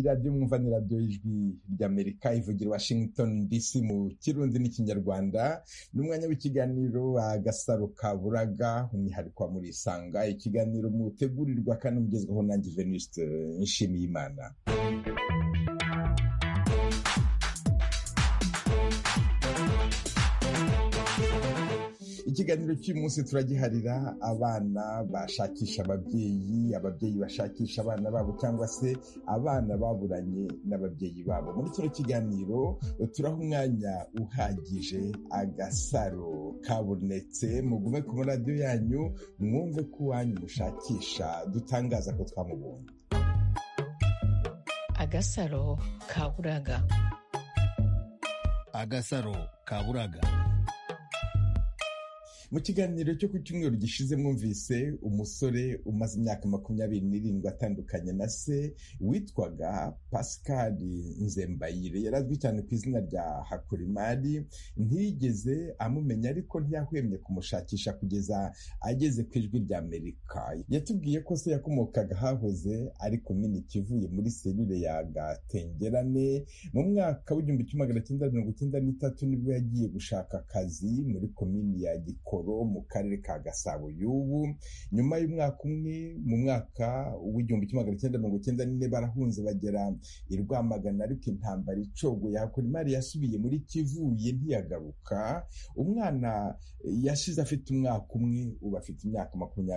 radiyo mwumva ni radiyo y'ijwi ry'Amerika ivugira Washington DC mu Kirundi n'Ikinyarwanda, n'umwanya w'ikiganiro Agasaro Kaburaga, umwihariko wa Murisanga, ikiganiro mutegurirwa kandi mugezweho nanjye Venuste Nshimiyimana. Ikiganiro cy'uyu munsi turagiharira abana bashakisha ababyeyi bashakisha abana babo cyangwa se abana baburanye n'ababyeyi babo. Muri kino kiganiro turaha umwanya uhagije Agasaro kabonetse, mugume ku maradiyo yanyu mwumve ko uwanyu mushakisha dutangaza ko twamubonye. Agasaro Kaburaga. Agasaro Kaburaga. Mu kiganiro cyo ku cyumweru gishize mwumvise umusore umaze imyaka 27 atandukanye na se witwaga Pascal Nzembayire. Yarazwi cyane ku izina rya Hakurimari, ntiyigeze amumenya ariko ntiyahwemye kumushakisha kugeza ageze ku ijwi rya Amerika. Yatubwiye ko se yakomokaga hahoze ari komini Kivuye muri selule ya Gatengerane. Mu mwaka w'1993 nibwo yagiye gushaka akazi muri komini ya Gikoro mu karere ka Gasabo y'ubu. Nyuma y'umwaka umwe, mu mwaka w'1994 barahunze bagera i Rwamagana, ariko intambara icogoye Hakurimari yasubiye muri Kivuye ntiyagaruka. Umwana yashize afite umwaka umwe, ubu afite imyaka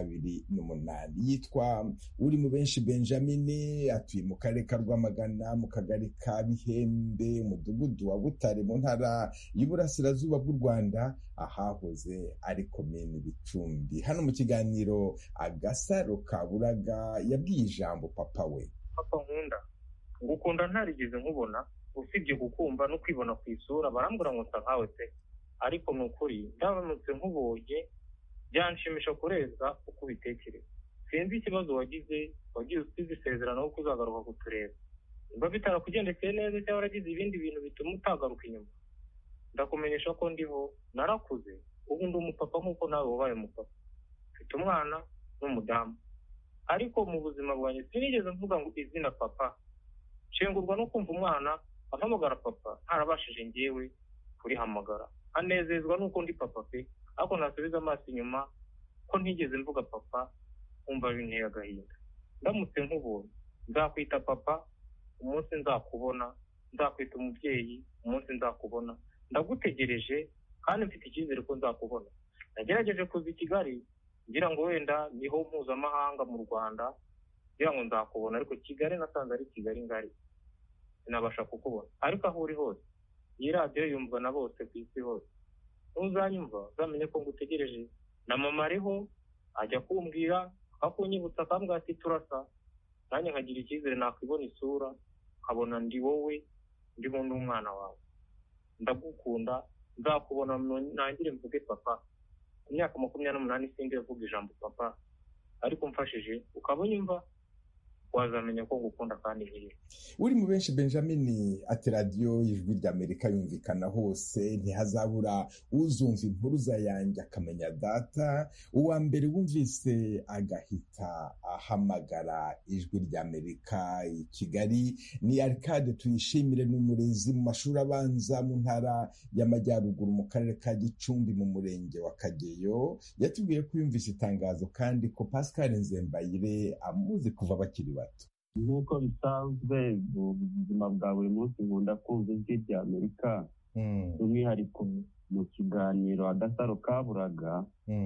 28. Yitwa uri mu benshi Benjamin, atuye mu karere ka Rwamagana mu kagari ka Bihembe, umudugudu wa Butare mu ntara y'Iburasirazuba bw'u Rwanda, ahahoze ari komini Bicumbi. Hano mu kiganiro Agasaro Kaburaga yabwiye ijambo papa we. Papa nkunda, ngukunda ntarigeze nkubona, usibye kukumva no kwibona ku isura, barambura ngo nsa nkawe pe. Ariko nukuri ndabamutse nkubonye byanshimisha kurenza uko ubitekereza. Sinzi ikibazo wagize usize isezerano ko uzagaruka kutureba. Niba bitarakugendekeye neza cyangwa waragize ibindi bintu bituma utagaruka inyuma, ndakumenyesha ko ndiho, narakuze, ubu ndi umupapa nk'uko nawe wabaye umupapa. Mfite umwana n'umudamu, ariko mu buzima bwanjye sinigeze mvuga ngo izina papa. Nshengurwa no kumva umwana ahamagara papa ntarabashije njyewe kurihamagara. Anezezwa nuko ndi papa pe, ariko nasubiza amaso inyuma ko ntigeze mvuga papa, umva binteye agahinda. Ndamutse nkubonye nzakwita papa umunsi nzakubona, nzakwita umubyeyi umunsi nzakubona. Ndagutegereje kandi mfite icyizere ko nzakubona. Nagerageje kuza i Kigali ngira ngo wenda niho mpuzamahanga mu Rwanda, ngira ngo nzakubona, ariko Kigali nasanze ari Kigali ngari, sinabasha kukubona. Ariko aho uri hose, iyi radiyo yumvwa na bose ku isi hose. Uzanyumva uzamenye ko ngutegereje. Na mama ariho ajya kumbwira, akunyibutsa akambwira ati turasa, nanjye nkagira icyizere nakwibona isura, nkabona ndi wowe, ndimo n'umwana wawe. Ndagukunda, nzakubona nangire mvuge papa. Ku myaka 28 sindi yavuga ijambo papa, ariko mfashije ukabonyumva wazamenya ko ngukunda kandi nkiri. Uri mu benshi Benjamin ati radiyo y'ijwi ry'Amerika yumvikana hose, ntihazabura uzumva impuruza yanjye akamenya data. Uwa mbere wumvise agahita ahamagara ijwi ry'Amerika i Kigali ni Arcade Tuyishimire, n'umurezi mu mashuri abanza mu ntara y'Amajyaruguru mu karere ka Gicumbi mu murenge wa Kageyo. Yatubwiye ko yumvise itangazo kandi ko Pascal Nzembayire amuzi kuva bakiri bato. Nk'uko bisanzwe mu buzima bwa buri munsi nkunda kumva ijwi ry'Amerika, by'umwihariko mu kiganiro Agasaro Kaburaga.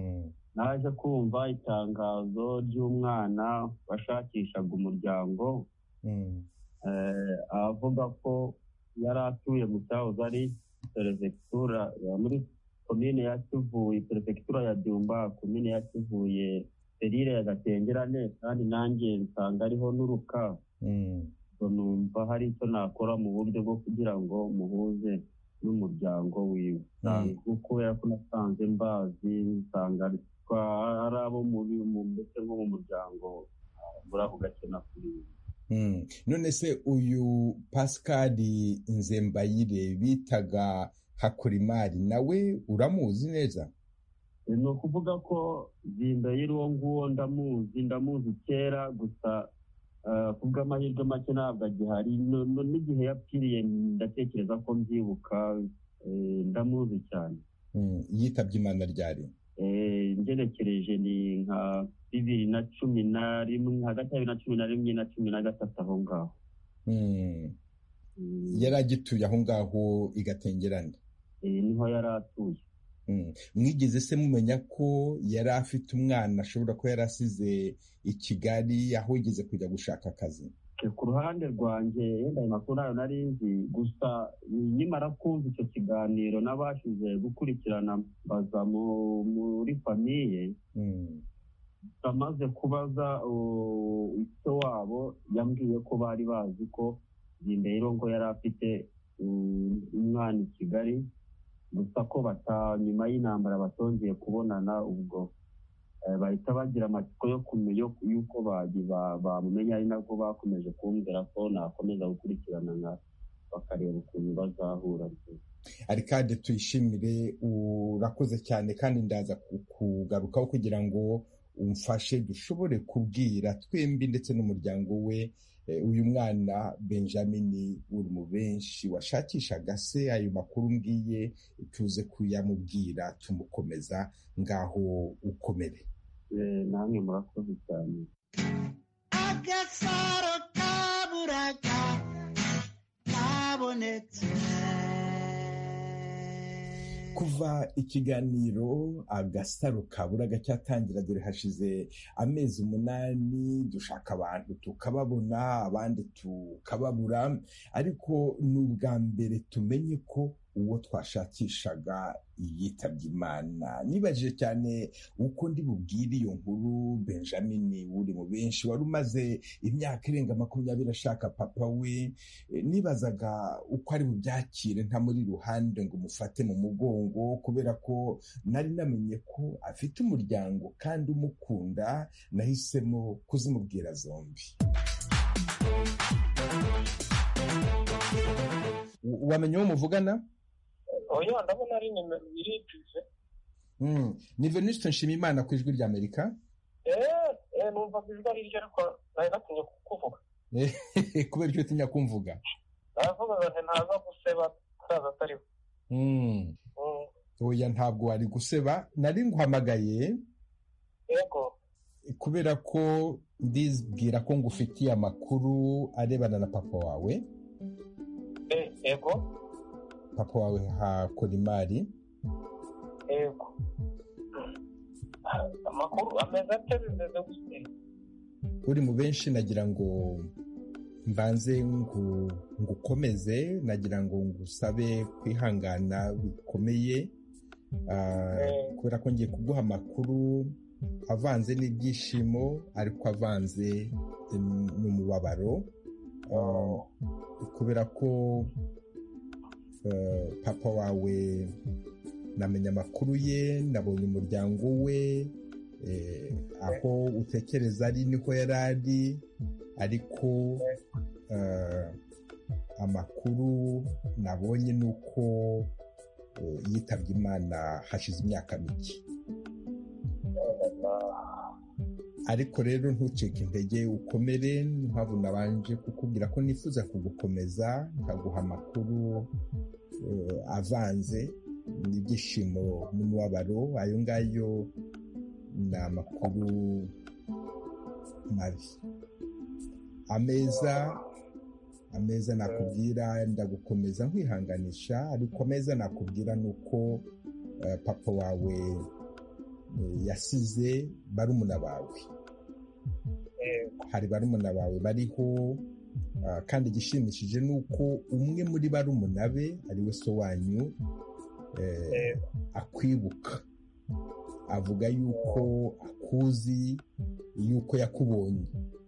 Naje kumva itangazo ry'umwana washakishaga umuryango, avuga ko yari atuye mu cyahoze ari perefegitura muri komine ya Kivuye, perefegitura ya Byumba, komine ya Kivuye, selile ya Gatengerane, kandi nanjye nsanga ariho n'uruka. Numva hari icyo nakora mu buryo bwo kugira ngo muhuze n'umuryango wiwe. Kubera ko nasanze mbazi, nsanga ari abo ndetse nko mu muryango muri ako gace nakuriye. None se uyu Pascal Nzembayire bitaga Hakurimari nawe uramuzi neza? Ni ukuvuga ko Nzembayire uwo nguwo ndamuzi kera, gusa ku bw'amahirwe make ntabwo agihari n'igihe yapfiriye ndatekereza ko mbyibuka, ndamuzi cyane. yitabye Imana ryari? Ngenekereje ni nka 2011, hagati ya 2011 na 2013 aho ngaho. Yari agituye aho ngaho i Gatengerane? Niho yari atuye. Mwigeze se mumenya ko yari afite umwana ashobora kuba yari asize i Kigali aho yigeze kujya gushaka akazi? Ku ruhande rwanjye yenda ayo makuru nayo nari nzi, gusa nimara kumva icyo kiganiro nabashije gukurikirana baza muri famiye, amaze kubaza icyo wabo yambwiye ko bari bazi ko Ndahiro ngo yari afite umwana i Kigali, gusa ko nyuma y'intambara batongeye kubonana, ubwo bahita bagira amatsiko yo kumenya yuko bamumenya, ari nabwo bakomeje kumbwira ko nakomeza gukurikirana bakareba ukuntu bazahura. Arikade, tuyishimire, urakoze cyane kandi ndaza kugarukaho kugira ngo umfashe dushobore kubwira twembi ndetse n'umuryango we uyu mwana Benjamin uri mu benshi washakishaga se. Ayo makuru mbwiye tuze kuyamubwira tumukomeza, ngaho ukomere. Namwe murakoze cyane. Agasaro kaburaga kabonetse. Kuva ikiganiro Agasaro kaburaga cyatangira, dore hashize amezi 8 dushaka abantu tukababona, abandi tukababura, ariko n'ubwa mbere tumenye ko uwo twashakishaga yitabye Imana. Nibajije cyane uko ndi bubwire iyo nkuru Benjamin uri mu benshi wari umaze imyaka irenga 20 ashaka papa we. Nibazaga uko ari bubyakire nta muri ruhande ngo umufate mu mugongo, kubera ko nari namenye ko afite umuryango kandi umukunda. Nahisemo kuzimubwira zombi. Wamenye uwo muvugana? Oya, ndabona ari nimero iripize. Ni Venuste Nshimiyimana ku Ijwi ry'Amerika? Numva ijwi ari ryo, ariko nari natinye kukuvuga. Kubera icyo utinya kumvuga? Navuga ngo ntaza guseba saza atariho. Oya, ntabwo wari guseba, nari nguhamagaye. Yego. Kubera ko ndibwira ko ngufitiye amakuru arebana na papa wawe. Yego. Papa wawe hakora imari. Yego. Amakuru ameze ate bimeze gute? Uri mu benshi, nagira ngo mbanze ngukomeze, nagira ngo ngusabe kwihangana bikomeye, kubera ko ngiye kuguha amakuru avanze n'ibyishimo ariko avanze n'umubabaro, kubera ko papa wawe namenye amakuru ye, nabonye umuryango we, aho utekereza ari niho yari ari, ariko amakuru nabonye nuko yitabye Imana hashize imyaka mike. Ariko rero ntucike intege, ukomere. Mpamvu nabanje kukubwira ko nifuza kugukomeza, nkaguha amakuru avanze n'ibyishimo n'umubabaro. Ayo ngayo ni amakuru mabi. Ameza nakubwira, ndagukomeza nkwihanganisha, ariko ameza nakubwira nuko papa wawe yasize barumuna bawe. Hari barumuna bawe bariho, kandi igishimishije nuko umwe muri barumuna be ari we so wanyu akwibuka, avuga yuko akuzi, yuko yakubonye.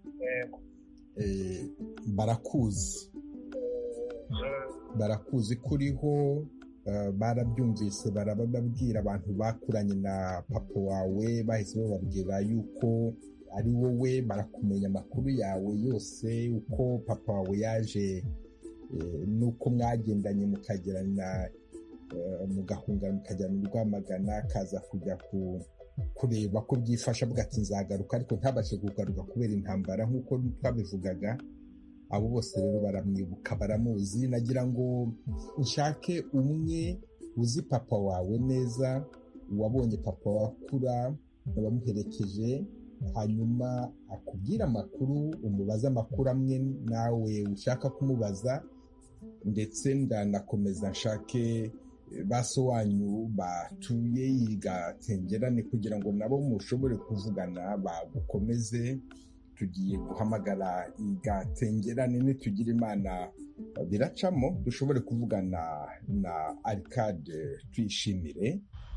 Barakuzi kuriho, barabyumvise, barababwira abantu bakuranye na papa wawe, bahise bababwira yuko ari wowe, barakumenya amakuru yawe yose, uko papa wawe yaje, nuko mwagendanye mukagerana, mugahungana mukajyana i Rwamagana, akaza kujya kureba ko byifasha avuga ati nzagaruka, ariko ntabashe kugaruka kubera intambara nk'uko twabivugaga. Abo bose rero baramwibuka, baramuzi. Nagira ngo nshake umwe uzi papa wawe neza, wabonye papa wakura, wamuherekeje, hanyuma akubwira amakuru, umubaza amakuru amwe nawe ushaka kumubaza, ndetse ndanakomeza nshake baso wanyu batuye i Gatengerane kugira ngo nabo mushobore kuvugana bagukomeze. Tugiye guhamagara i Gatengerane, nitugira Imana biracamo dushobore kuvugana na Arcade Tuyishimire.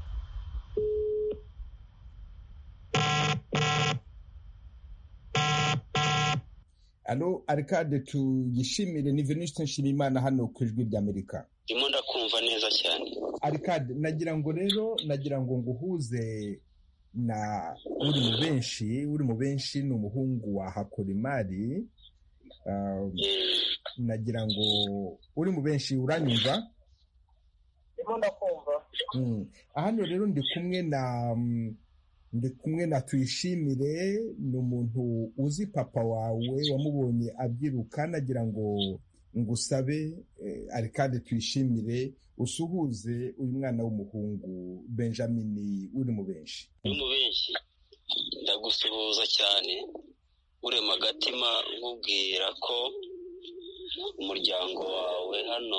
Alo Arcade Tuyishimire, ni Venuste Nshimiyimana hano ku Ijwi ry'Amerika. Ndimo ndakumva neza cyane. Arcade, nagira ngo nguhuze na uri mu benshi ni umuhungu wa Hakorimari. Nagira ngo uri mu benshi, uranyumva? ndimo ndakumva. Hano rero ndi kumwe na Tuyishimire, ni umuntu uzi papa wawe, wamubonye abyiruka. Nagira ngo ngusabe Arcade Tuyishimire usuhuze uyu mwana w'umuhungu Benjamin uri mu benshi. Ndagusuhuza cyane urema agatima nkubwira ko umuryango wawe hano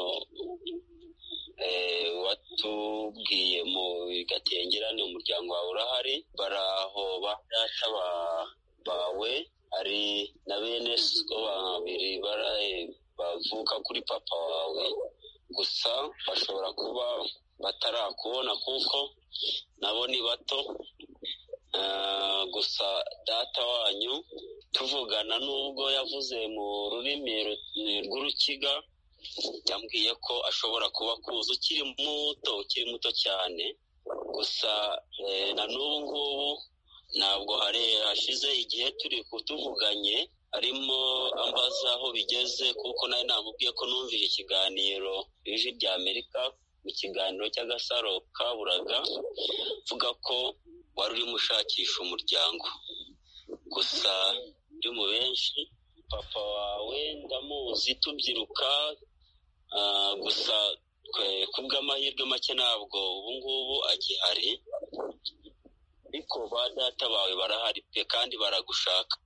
watubwiye mu Gatengerane, umuryango wawe urahari, baraho badata bawe ari na bene so babiri bavuka kuri papa wawe, gusa bashobora kuba batarakubona kuko nabo ni bato. Gusa data wanyu tuvugana, nubwo yavuze mu rurimi rw'Urukiga, yambwiye ko ashobora kuba kuza ukiri muto cyane. Gusa na n'ubu ngubu ntabwo hashize igihe turi kutuvuganye, arimo ambaza aho bigeze, kuko nawe namubwiye ko numvise ikiganiro Ijwi ry'Amerika mu kiganiro cy'Agasaro Kaburaga, vuga ko wari urimo ushakisha umuryango. Gusa ndi mu benshi, papa wawe ndamuzi tubyiruka, gusa kubw'amahirwe make ntabwo ubu ngubu agihari, ariko ba data bawe barahari pe, kandi baragushaka.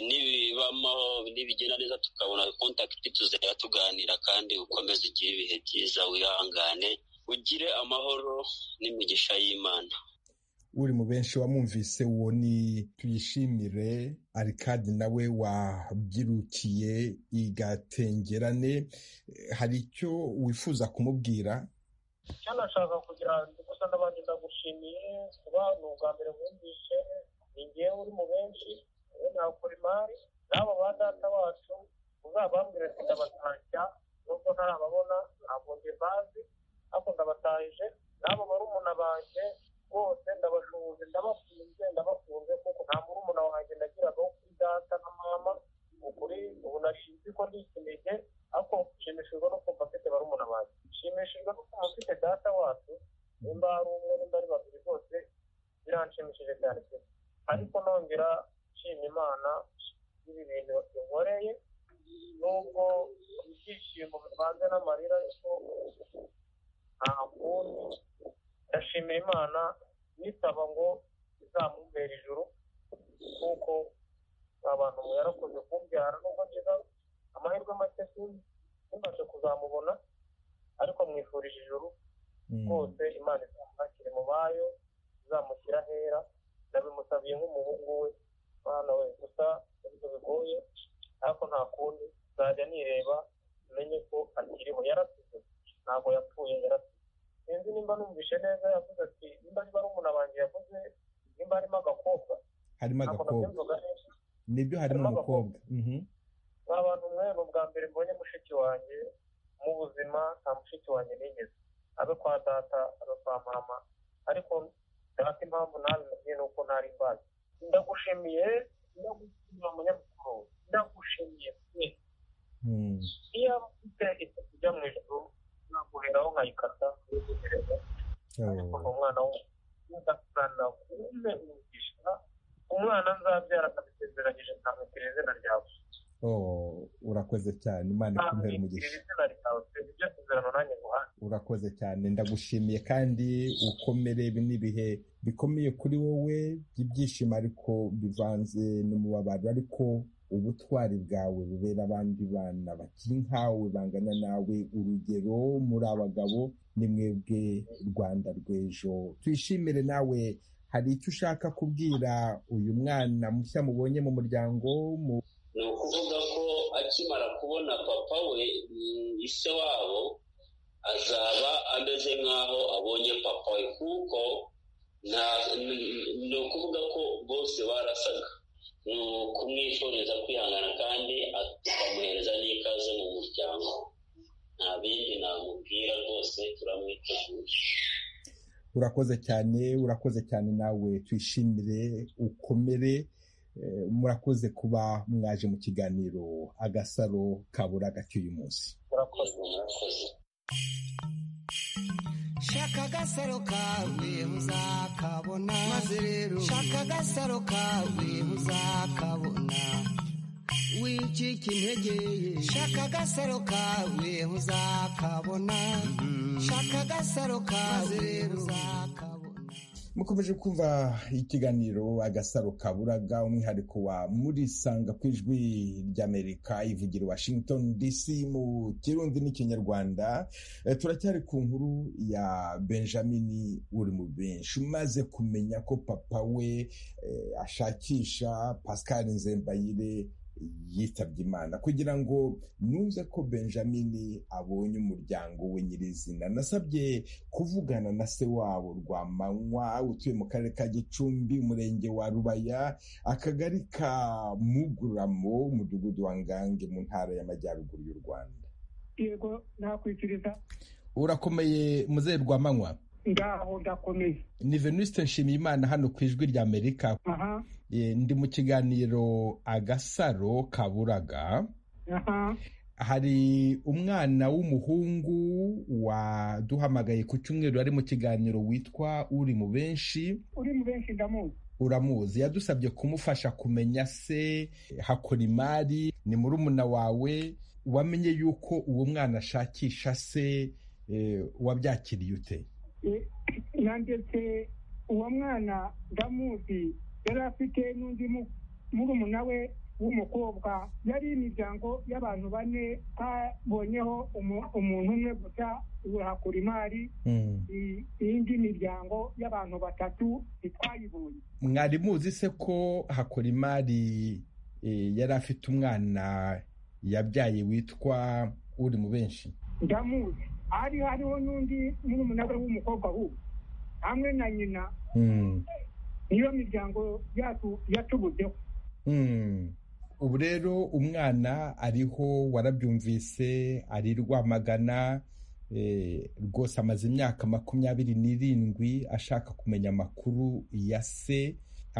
Nibigenda neza tukabona kontakiti tuzajya tuganira, kandi ukomeze ugire ibihe byiza, wihangane, ugire amahoro n'imigisha y'Imana. Uri mu benshi wamwumvise, uwo ni Tuyishimire Arcade, nawe wabyirukiye i Gatengerane. Hari icyo wifuza kumubwira? icyo nashaka kugira gusa n'abandi ndagushimiye kuba ni ubwa mbere mwumvise, ni njyewe uri mu benshi, nakora imari n'abo ba data wacu, uzabambwira ati ndabatashya, nubwo ntarababona ntabwo njye mbazi, ariko ndabatahije. n'abo barumuna banjye bose ndabashuhuje, ndabakunze kuko nta murumuna wanjye nagiraga wo kuri data na mama. ukuri ubu nashinze ko ndi ikinege, ariko nshimishijwe no kumva mfite barumuna banjye, nshimishijwe no kumva mfite data wacu, nimba ari umwe nimba ari babiri, bose biranshimishije cyane pe. ariko nongera nshima Imana ibi bintu inkoreye, nubwo ibyishimo bivanze n'amarira, ariko nta kundi ndashimira Imana, nisaba ngo izamubera ijuru, kuko abantu yarakoze kumbyara, nubwo ngize amahirwe make simbashe kuzamubona, ariko mwifurije ijuru rwose. Imana izamwakire mu bayo, izamushyira ahera, ndabimusabiye nk'umuhungu we. Mwana we, gusa ibyo bigoye, ariko nta kundi nzajya nireba menye ko akiriho. yarasize, ntabwo yapfuye, yarasize. sinzi nimba numvishe neza, yavuze ati nimba ari barumuna banjye, yavuze nimba harimo agakobwa. Harimo agakobwa? Nibyo, harimo umukobwa. Abantu mwe, ni ubwa mbere mbonye mushiki wanjye mu buzima. nta mushiki wanjye nigeze, abe kwa data abe kwa mama, ariko data impamvu nabimenye ni uko ntari mbazi. ndagushimiye umunyamakuru, ndagushimiye pe. iyo mfite isuku ijya mu ijuru naguheraho nkayikata, ariko ni umwana nyagasana kumbe umugisha umwana nzabyara akabisezeranyije nkamwitira izina ryawe. Urakoze cyane, Imana ikumpere umugisha. Izina ryawe ibyo sezerano nanjye nguhaye. Urakoze cyane, ndagushimiye kandi ukomere. Ibi ni ibihe bikomeye kuri wowe by'ibyishimo ariko bivanze n'umubabaro, ariko ubutwari bwawe bubera abandi bana bakiri nkawe bangana nawe urugero. Muri abagabo ni mwebwe Rwanda rw'ejo. Twishimire. Nawe hari icyo ushaka kubwira uyu mwana mushya mubonye mu muryango? Ni ukuvuga ko akimara kubona papa we, ise wabo azaba ameze nk'aho abonye papa we, kuko ni ukuvuga ko bose barasaga. Ni ukumwifuriza kwihangana kandi tukamuhereza n'ikaze mu muryango. Nta bindi namubwira, rwose turamwiteguye. Urakoze cyane nawe. Twishimire, ukomere. Murakoze kuba mwaje mu kiganiro Agasaro Kaburaga cy'uyu munsi. Murakoze. Shaka agasaro kawe uzakabona, maze rero shaka agasaro kawe uzakabona, wicika intege. Shaka agasaro kawe uzakabona, shaka agasaro kawe rero uzakabona. Mukomeje kumva ikiganiro Agasaro Kaburaga, umwihariko wa Murisanga ku ijwi ry'Amerika ivugira Washington DC mu Kirundi n'Ikinyarwanda. Turacyari ku nkuru ya Benjamin uri mu benshi umaze kumenya ko papa we ashakisha Pascal Nzembayire yitabye Imana. Kugira ngo numve ko Benjamin abonye umuryango we nyirizina, nasabye kuvugana na se wabo Rwamanywa utuye mu karere ka Gicumbi, umurenge wa Rubaya, akagari ka Muguramo, umudugudu wa Ngange, mu ntara y'Amajyaruguru y'u Rwanda. Yego, nakwikiriza. Urakomeye muzehe Rwamanywa? Ngaho ndakomeye. Ni Venuste Nshimiyimana hano ku ijwi ry'Amerika. Ndi mu kiganiro Agasaro Kaburaga. Hari umwana w'umuhungu waduhamagaye ku cyumweru ari mu kiganiro witwa Uri mu benshi. Uri mu benshi ndamuzi. Uramuzi. Yadusabye kumufasha kumenya se Hakorimari, ni murumuna wawe. Wamenye yuko uwo mwana ashakisha se, wabyakiriye ute? Nandetse uwo mwana ndamuzi, yari afite n'undi murumuna we w'umukobwa. Yari imiryango y'abantu bane, habonyeho umuntu umwe gusa Hakorimari, iyindi miryango y'abantu batatu ntitwayibonye. Mwari muzi se ko Hakorimari yari afite umwana yabyaye witwa Uri mu benshi? Ndamuzi. Hariho n'undi murumuna we w'umukobwa ahubwo hamwe na nyina. Niyo miryango yatubuzeho. Ubu rero umwana ariho, warabyumvise, ari Rwamagana. Rwose amaze imyaka 27 ashaka kumenya amakuru ya se.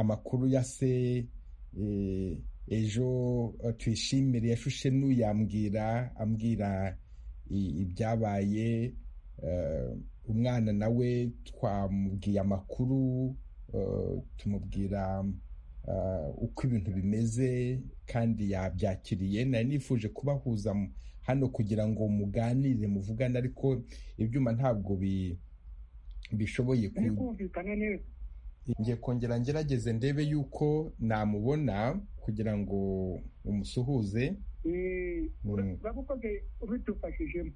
Ejo Tuyishimire yashushe ambwira ibyabaye. Umwana nawe twamubwiye amakuru, tumubwira uko ibintu bimeze kandi yabyakiriye. Nari nifuje kubahuza hano kugira ngo muganire, muvugane, ariko ibyuma ntabwo bishoboye kumvikana neza. Ngiye kongera ngerageze ndebe yuko namubona kugira ngo umusuhuze. Urabukoze ubidufashijemo.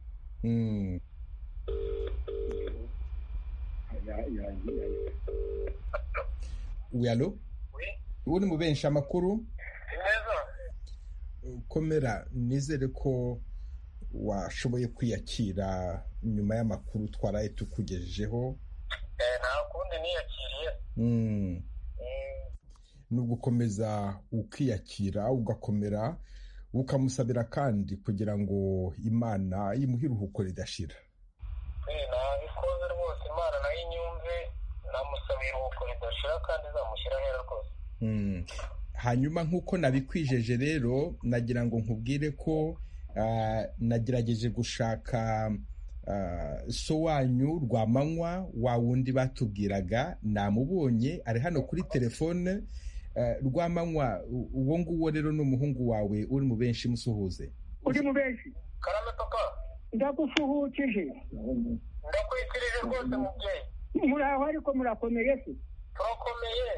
Alo, uri mu benshi amakuru? Komera, nizere ko washoboye kwiyakira nyuma y'amakuru twaraye tukugejejeho. Nta kundi niyakiriye. Ni ugukomeza ukiyakira, ugakomera, ukamusabira kandi kugira ngo Imana imuhe iruhuko ridashira. Nabikoze rwose, Imana nayo inyumve, namusabira iruhuko ridashira kandi izamushyira hera rwose. Hanyuma nk'uko nabikwijeje rero, nagira ngo nkubwire ko nagerageje gushaka so wanyu Rwamanywa wa wundi batubwiraga namubonye ari hano kuri telefone. Rwamanywa uwo nguwo rero n'umuhungu wawe uri mu benshi musuhuze. uri mu benshi karame papa ndagusuhukije ndakwikirije rwose mubyeyi muraho ariko murakomeye se turakomeye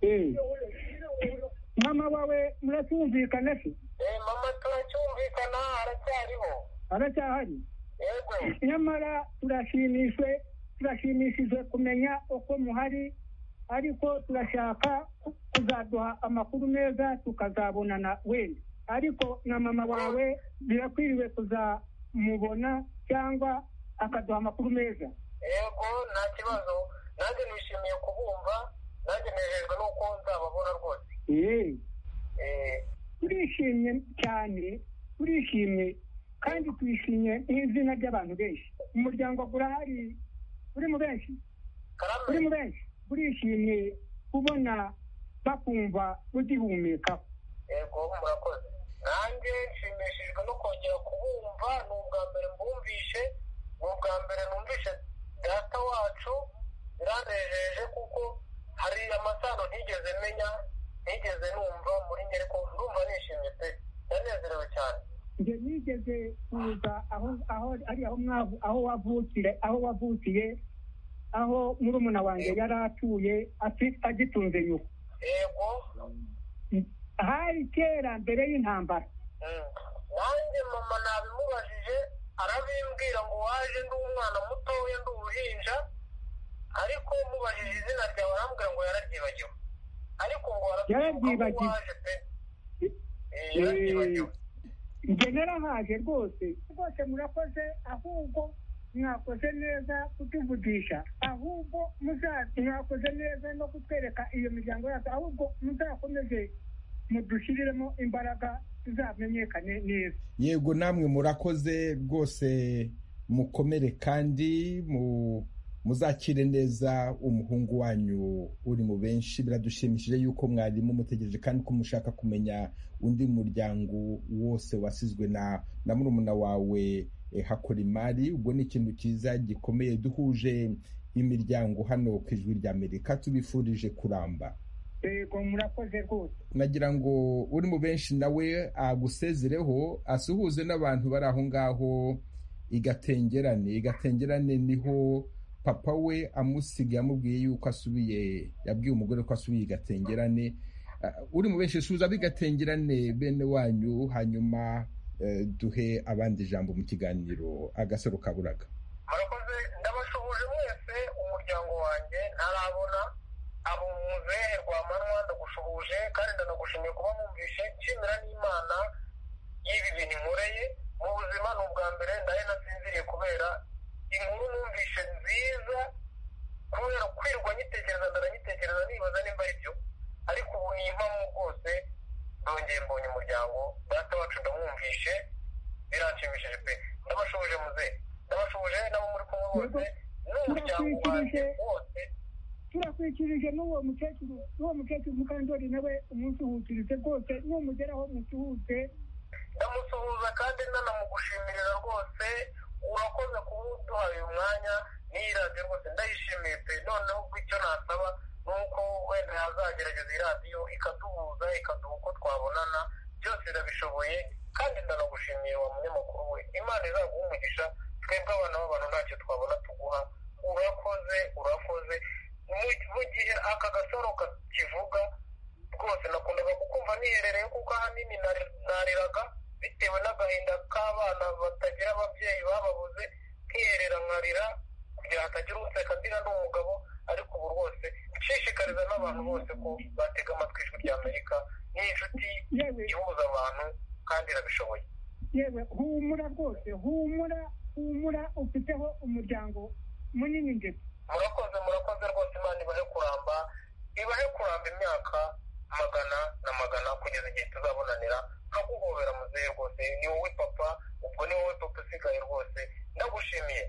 mama wawe muracyumvikana se mama turacyumvikana aracyahari yego nyamara turashimishijwe kumenya uko muhari ariko turashaka kuzaduha amakuru meza tukazabonana wenda ariko na mama wawe birakwiriwe kuzamubona cyangwa akaduha amakuru meza. Yego nta kibazo nanjye nishimiye kubumva nanjye nejejwe nuko nzababona rwose. Turishimye cyane turishimye kandi twishimye n'izina ry'abantu benshi umuryango urahari uri mu benshi turishimye kubona bakumva ugihumeka. Yego murakoze nanjye nshimishijwe no kongera kubumva ni ubwa mbere mbumvishe ni ubwa mbere numvishe data wacu biranejeje kuko hari amasano ntigeze menya ntigeze numva muri njye ariko ndumva nishimye pe ndanezerewe cyane. njye nigeze kuza aho wavukiye aho murumuna wanjye yari atuye agitunze nyuko. Yego hari kera mbere y'intambara. nanjye mama nabimubajije arabimbwira ngo waje ndi umwana mutoya ndi uruhinja ariko mubajije izina ryawe arambwira ngo yararyibagiwe ariko ngo yararyibagiwe pe yararyibagiwe. njye narahaje rwose murakoze ahubwo mwakoze neza kutuvugisha ahubwo mwakoze neza no kutwereka iyo miryango yacu ahubwo muzakomeze mudushyiriremo imbaraga tuzamenyekane neza. Yego namwe murakoze rwose mukomere kandi muzakire neza umuhungu wanyu uri mu benshi. Biradushimishije yuko mwarimu mutegereje kandi ko mushaka kumenya undi muryango wose wasizwe na murumuna wawe Hakorimari. Ubwo ni ikintu cyiza gikomeye duhuje imiryango hano ku Ijwi ry'Amerika tubifurije kuramba. Yego murakoze rwose. Nagira ngo uri mu benshi nawe agusezereho asuhuze n'abantu bari aho ngaho Igatengerane niho papa we amusigaye amubwiye yuko yabwiye umugore ko asubiye Igatengerane. Uri mu benshi suza Igatengerane bene wanyu hanyuma duhe abandi ijambo mu kiganiro Agasaro Kaburaga. Murakoze ndabashuhuje mwese umuryango wanjye ntarabona abo muzehe Rwamanywa ndagushuhuje kandi ndanagushimiye kuba mwumvishe nshimira n'Imana y'ibi bintu nkoreye mu buzima ni ubwa mbere ndahe nasinziriye kubera inkuru numvishe nziza kubera kwirwa nyitekereza nibaza nimba ari byo ariko ubu ni impamo rwose ndongeye mbonye umuryango data wacu ndamwumvishe biranshimishije pe. Ndabashuhuje muzehe ndabashuhuje nabo muri kumwe bose n'umuryango wanjye wose. turakwikirije n'uwo mukecuru Mukandori nawe umusuhukirize rwose numugeraho musuhuze. ndamusuhuza kandi nanamugushimira rwose urakoze kuba uduhaye uyu mwanya n'iyi radiyo rwose ndayishimiye pe. noneho ubwo icyo nasaba ni uko wenda yazagerageza iyi radiyo ikaduhuza ikaduha uko twabonana byose irabishoboye kandi ndanagushimiye wa munyamakuru we Imana izaguha umugisha twebwe abana b'abantu ntacyo twabona tuguha urakoze mu gihe aka gasaro kivuga rwose nakundaga kukumva niherereye kuko ahanini nariraga bitewe n'agahinda k'abana batagira ababyeyi bababuze nkiherera nkarira kugira hatagira unseka ndira n'umugabo ariko ubu rwose nshishikariza n'abantu bose ko batega amatwi Ijwi ry'Amerika ni inshuti ihuza abantu kandi irabishoboye. yewe humura rwose humura ufiteho umuryango munini ndetse. murakoze rwose Imana ibahe kuramba imyaka magana kugeza igihe tuzabonanira nkaguhobera muzehe rwose ni wowe papa ubwo ni wowe papa usigaye rwose ndagushimiye.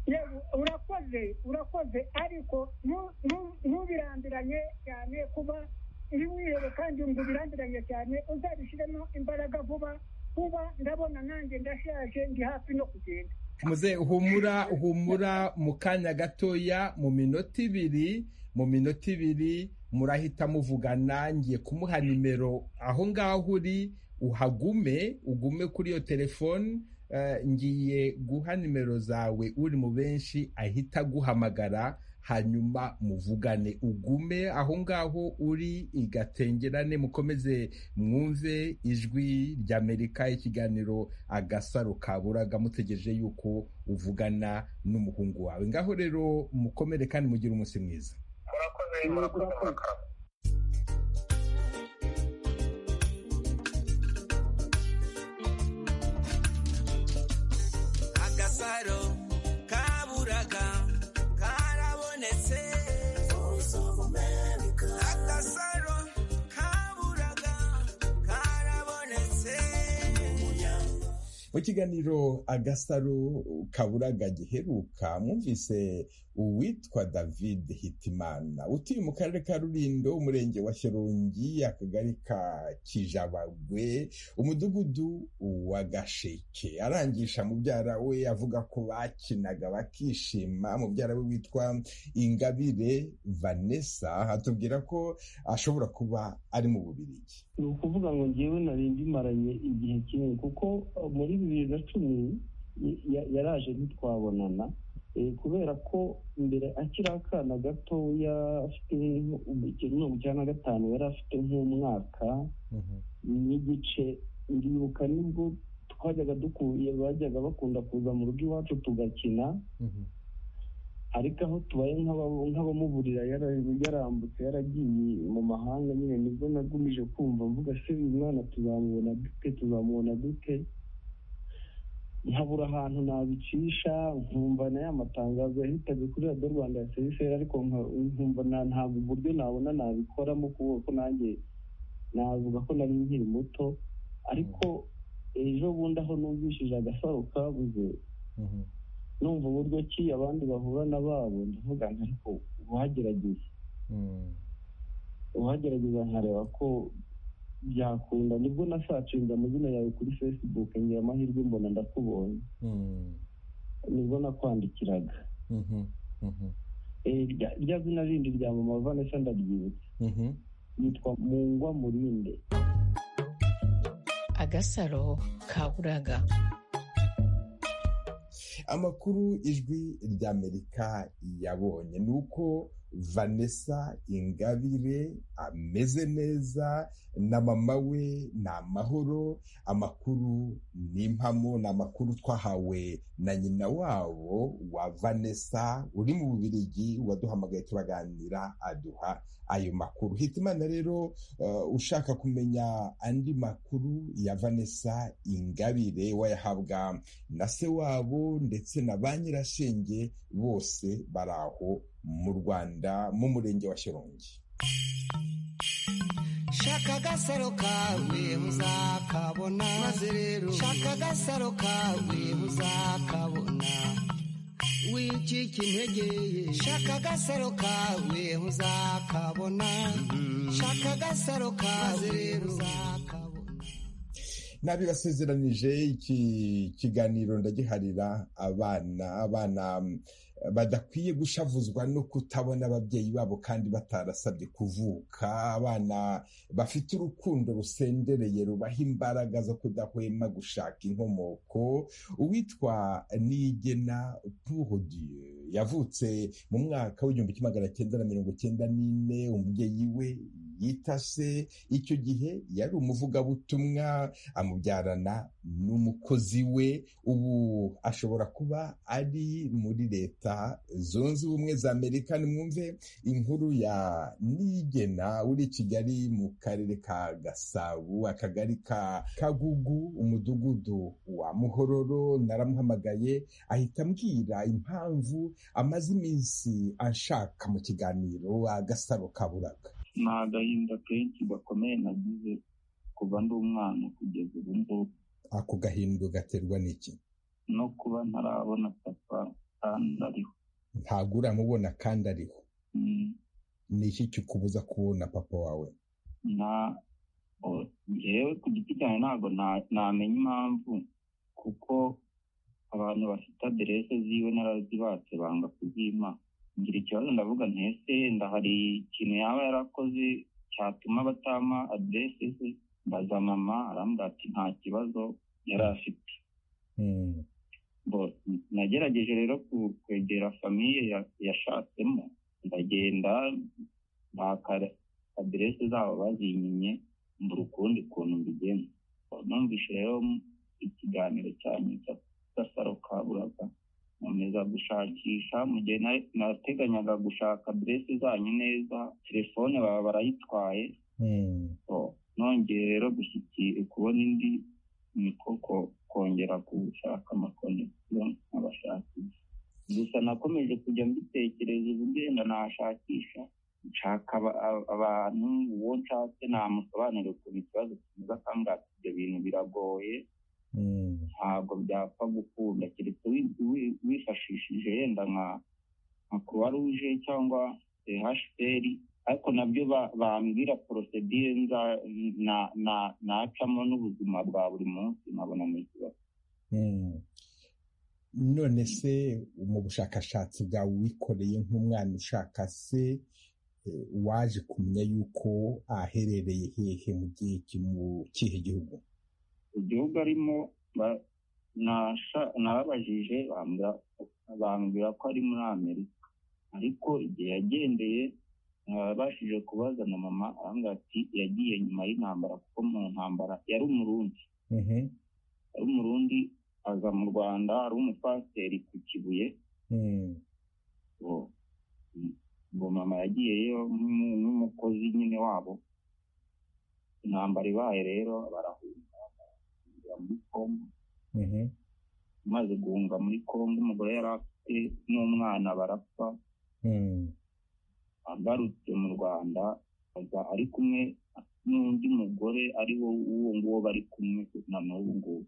urakoze ariko ntubirambiranye cyane kuba ntiwihebe kandi ngo ubirambiranye cyane uzabishyiremo imbaraga vuba kuba ndabona nanjye ndashaje ndi hafi no kugenda. muze humura mu kanya gatoya, mu minota ibiri murahita muvugana. Ngiye kumuha nimero aho ngaho uri, ugume kuri iyo telefone. Ngiye guha nimero zawe uri mu benshi, ahita guhamagara hanyuma muvugane. Ugume aho ngaho uri igatengerane, mukomeze mwumve ijwi ry'Amerika, ikiganiro Agasaro Kaburaga, mutegereje yuko uvugana n'umuhungu wawe. Ngaho rero mukomere kandi mugire umunsi mwiza. murakoze. Agasaro Kaburaga karabonetse. Agasaro Kaburaga karabonetse. Mu kiganiro Agasaro Kaburaga giheruka mwumvise uwitwa David Hitimana utuye mu karere ka Rulindo, umurenge wa Shyorongi, akagari ka Kijabagwe, umudugudu wa Gasheke. Arangisha mubyara we avuga ko bakinaga bakishima. Mubyara we witwa Ingabire Vanessa atubwira ko ashobora kuba ari mu Bubiligi. Ni ukuvuga ngo njyewe nari ndimaranye igihe kinini, kuko muri 2010 yaraje ntitwabonana, kubera ko mbere akiri akana gatoya afite mu cyana gatanu, yari afite nk'umwaka n'igice. Ndibuka nibwo twajyaga bajyaga bakunda kuza mu rugo iwacu tugakina, ariko aho tubaye nk'abamuburira yarambutse yaragiye mu mahanga, nyine nibwo nagumije kumva mvuga se uyu mwana tuzamubona dute, nkabura ahantu nabicisha, nkumva na ya matangazo yahitaga kuri Radio Rwanda ya Serivisi, ariko nkumva ntabwo uburyo nabona nabikoramo, kuko nanjye navuga ko nari nkiri muto. Ariko ejo bundi aho numvishije Agasaro Kabuze, numva uburyo ki abandi bahura n'ababo, ndavuga nti ariko uhagerageza nkareba ko byakunda. Nibwo nasacinze amazina yawe kuri Facebook, ngira amahirwe mbona ndakubonye, nibwo nakwandikiraga. Rya zina rindi rya mama Vanessa ndaryibutse, yitwa Mungwa Murinde. Agasaro Kaburaga. Amakuru ijwi ry'Amerika yabonye ni uko Vanessa Ingabire ameze neza na mama we ni amahoro. Amakuru ni impamo, ni amakuru twahawe na nyina wabo wa Vanessa uri mu Bubiligi, waduhamagaye turaganira aduha ayo makuru. Hitimana rero ushaka kumenya andi makuru ya Vanessa Ingabire wayahabwa na se wabo ndetse na ba nyirasenge, bose baraho mu Rwanda mu murenge wa Shyorongi. Shaka Agasaro kawe uzakabona, maze rero shaka Agasaro kawe uzakabona. Wicika intege, shaka Agasaro kawe uzakabona. Shaka Agasaro kawe uzakabona. Nabibasezeranije iki kiganiro ndagiharira abana badakwiye gushavuzwa no kutabona ababyeyi babo kandi batarasabye kuvuka, abana bafite urukundo rusendereye rubaha imbaraga zo kudahwema gushaka inkomoko. Uwitwa Niyigena Pour Dieu yavutse mu mwaka w'1994. umubyeyi we yitase icyo gihe yari umuvugabutumwa, amubyarana n'umukozi we. Ubu ashobora kuba ari muri Leta Zunze Ubumwe za Amerika. Nimwumve inkuru ya Niyigena uri Kigali mu karere ka Gasabo, akagari ka Kagugu, umudugudu wa Muhororo. Naramuhamagaye ahita ambwira impamvu amaze iminsi anshaka mu kiganiro Agasaro Kaburaga. Ni agahinda kenshi gakomeye nagize kuva ndi umwana kugeza ubu ngubu. Ako gahinda gaterwa n'iki? No kuba ntarabona papa kandi ariho. Ntabwo uramubona kandi ariho? Ni iki kikubuza kubona papa wawe? Njyewe ku giti cyanjye ntabwo namenya impamvu, kuko abantu bafite aderese ziwe narazibatse banga kuzimpa. Ngira ikibazo ndavuga ntese wenda hari ikintu yaba yarakoze cyatuma batampa aderese ze. Mbaza mama arambwira ati nta kibazo yari afite. Nagerageje rero kwegera famiye yashatsemo, ndagenda baka aderese zabo bazinyimye, mbura ukundi kuntu mbigenza. Numvise rero ikiganiro cyanyu cya Gasaro ka Buraga, nkomeza gushakisha. Mu gihe nateganyaga gushaka aderese zanyu neza, telefone baba barayitwaye. Nongeye rero gushyikira kubona indi mikoko, kongera gushaka amakonegisiyo nk'abashakisha. Gusa nakomeje kujya mbitekereza uburyo wenda nashakisha, nshaka abantu, uwo nshatse namusobanurira ukuntu ikibazo kimeze, akambwira ati ibyo bintu biragoye, ntabwo byapfa gukunda, keretse wifashishije yenda nka Croix Rouge cyangwa HCR, ariko nabyo bambwira porosedire nacamo n'ubuzima bwa buri munsi, nkabona ni ikibazo. None se mu bushakashatsi bwawe wikoreye nk'umwana ushaka se, waje kumenya yuko aherereye hehe, mu kihe gihugu? Igihugu arimo nababajije, bambwira ko ari muri Amerika, ariko igihe yagendeye nabashije kubaza na mama, arambwira ati yagiye nyuma y'intambara, kuko mu ntambara yari umurundi aza mu Rwanda, ari umupasiteri ku Kibuye. Ngo mama yagiyeyo nk'umukozi nyine wabo. Intambara ibaye rero barahunga muri Kongo. Maze guhunga muri Kongo, umugore yari afite n'umwana barapfa. Agarutse mu Rwanda aza ari kumwe n'undi mugore ari wo uwo nguwo bari kumwe na n'ubu ngubu.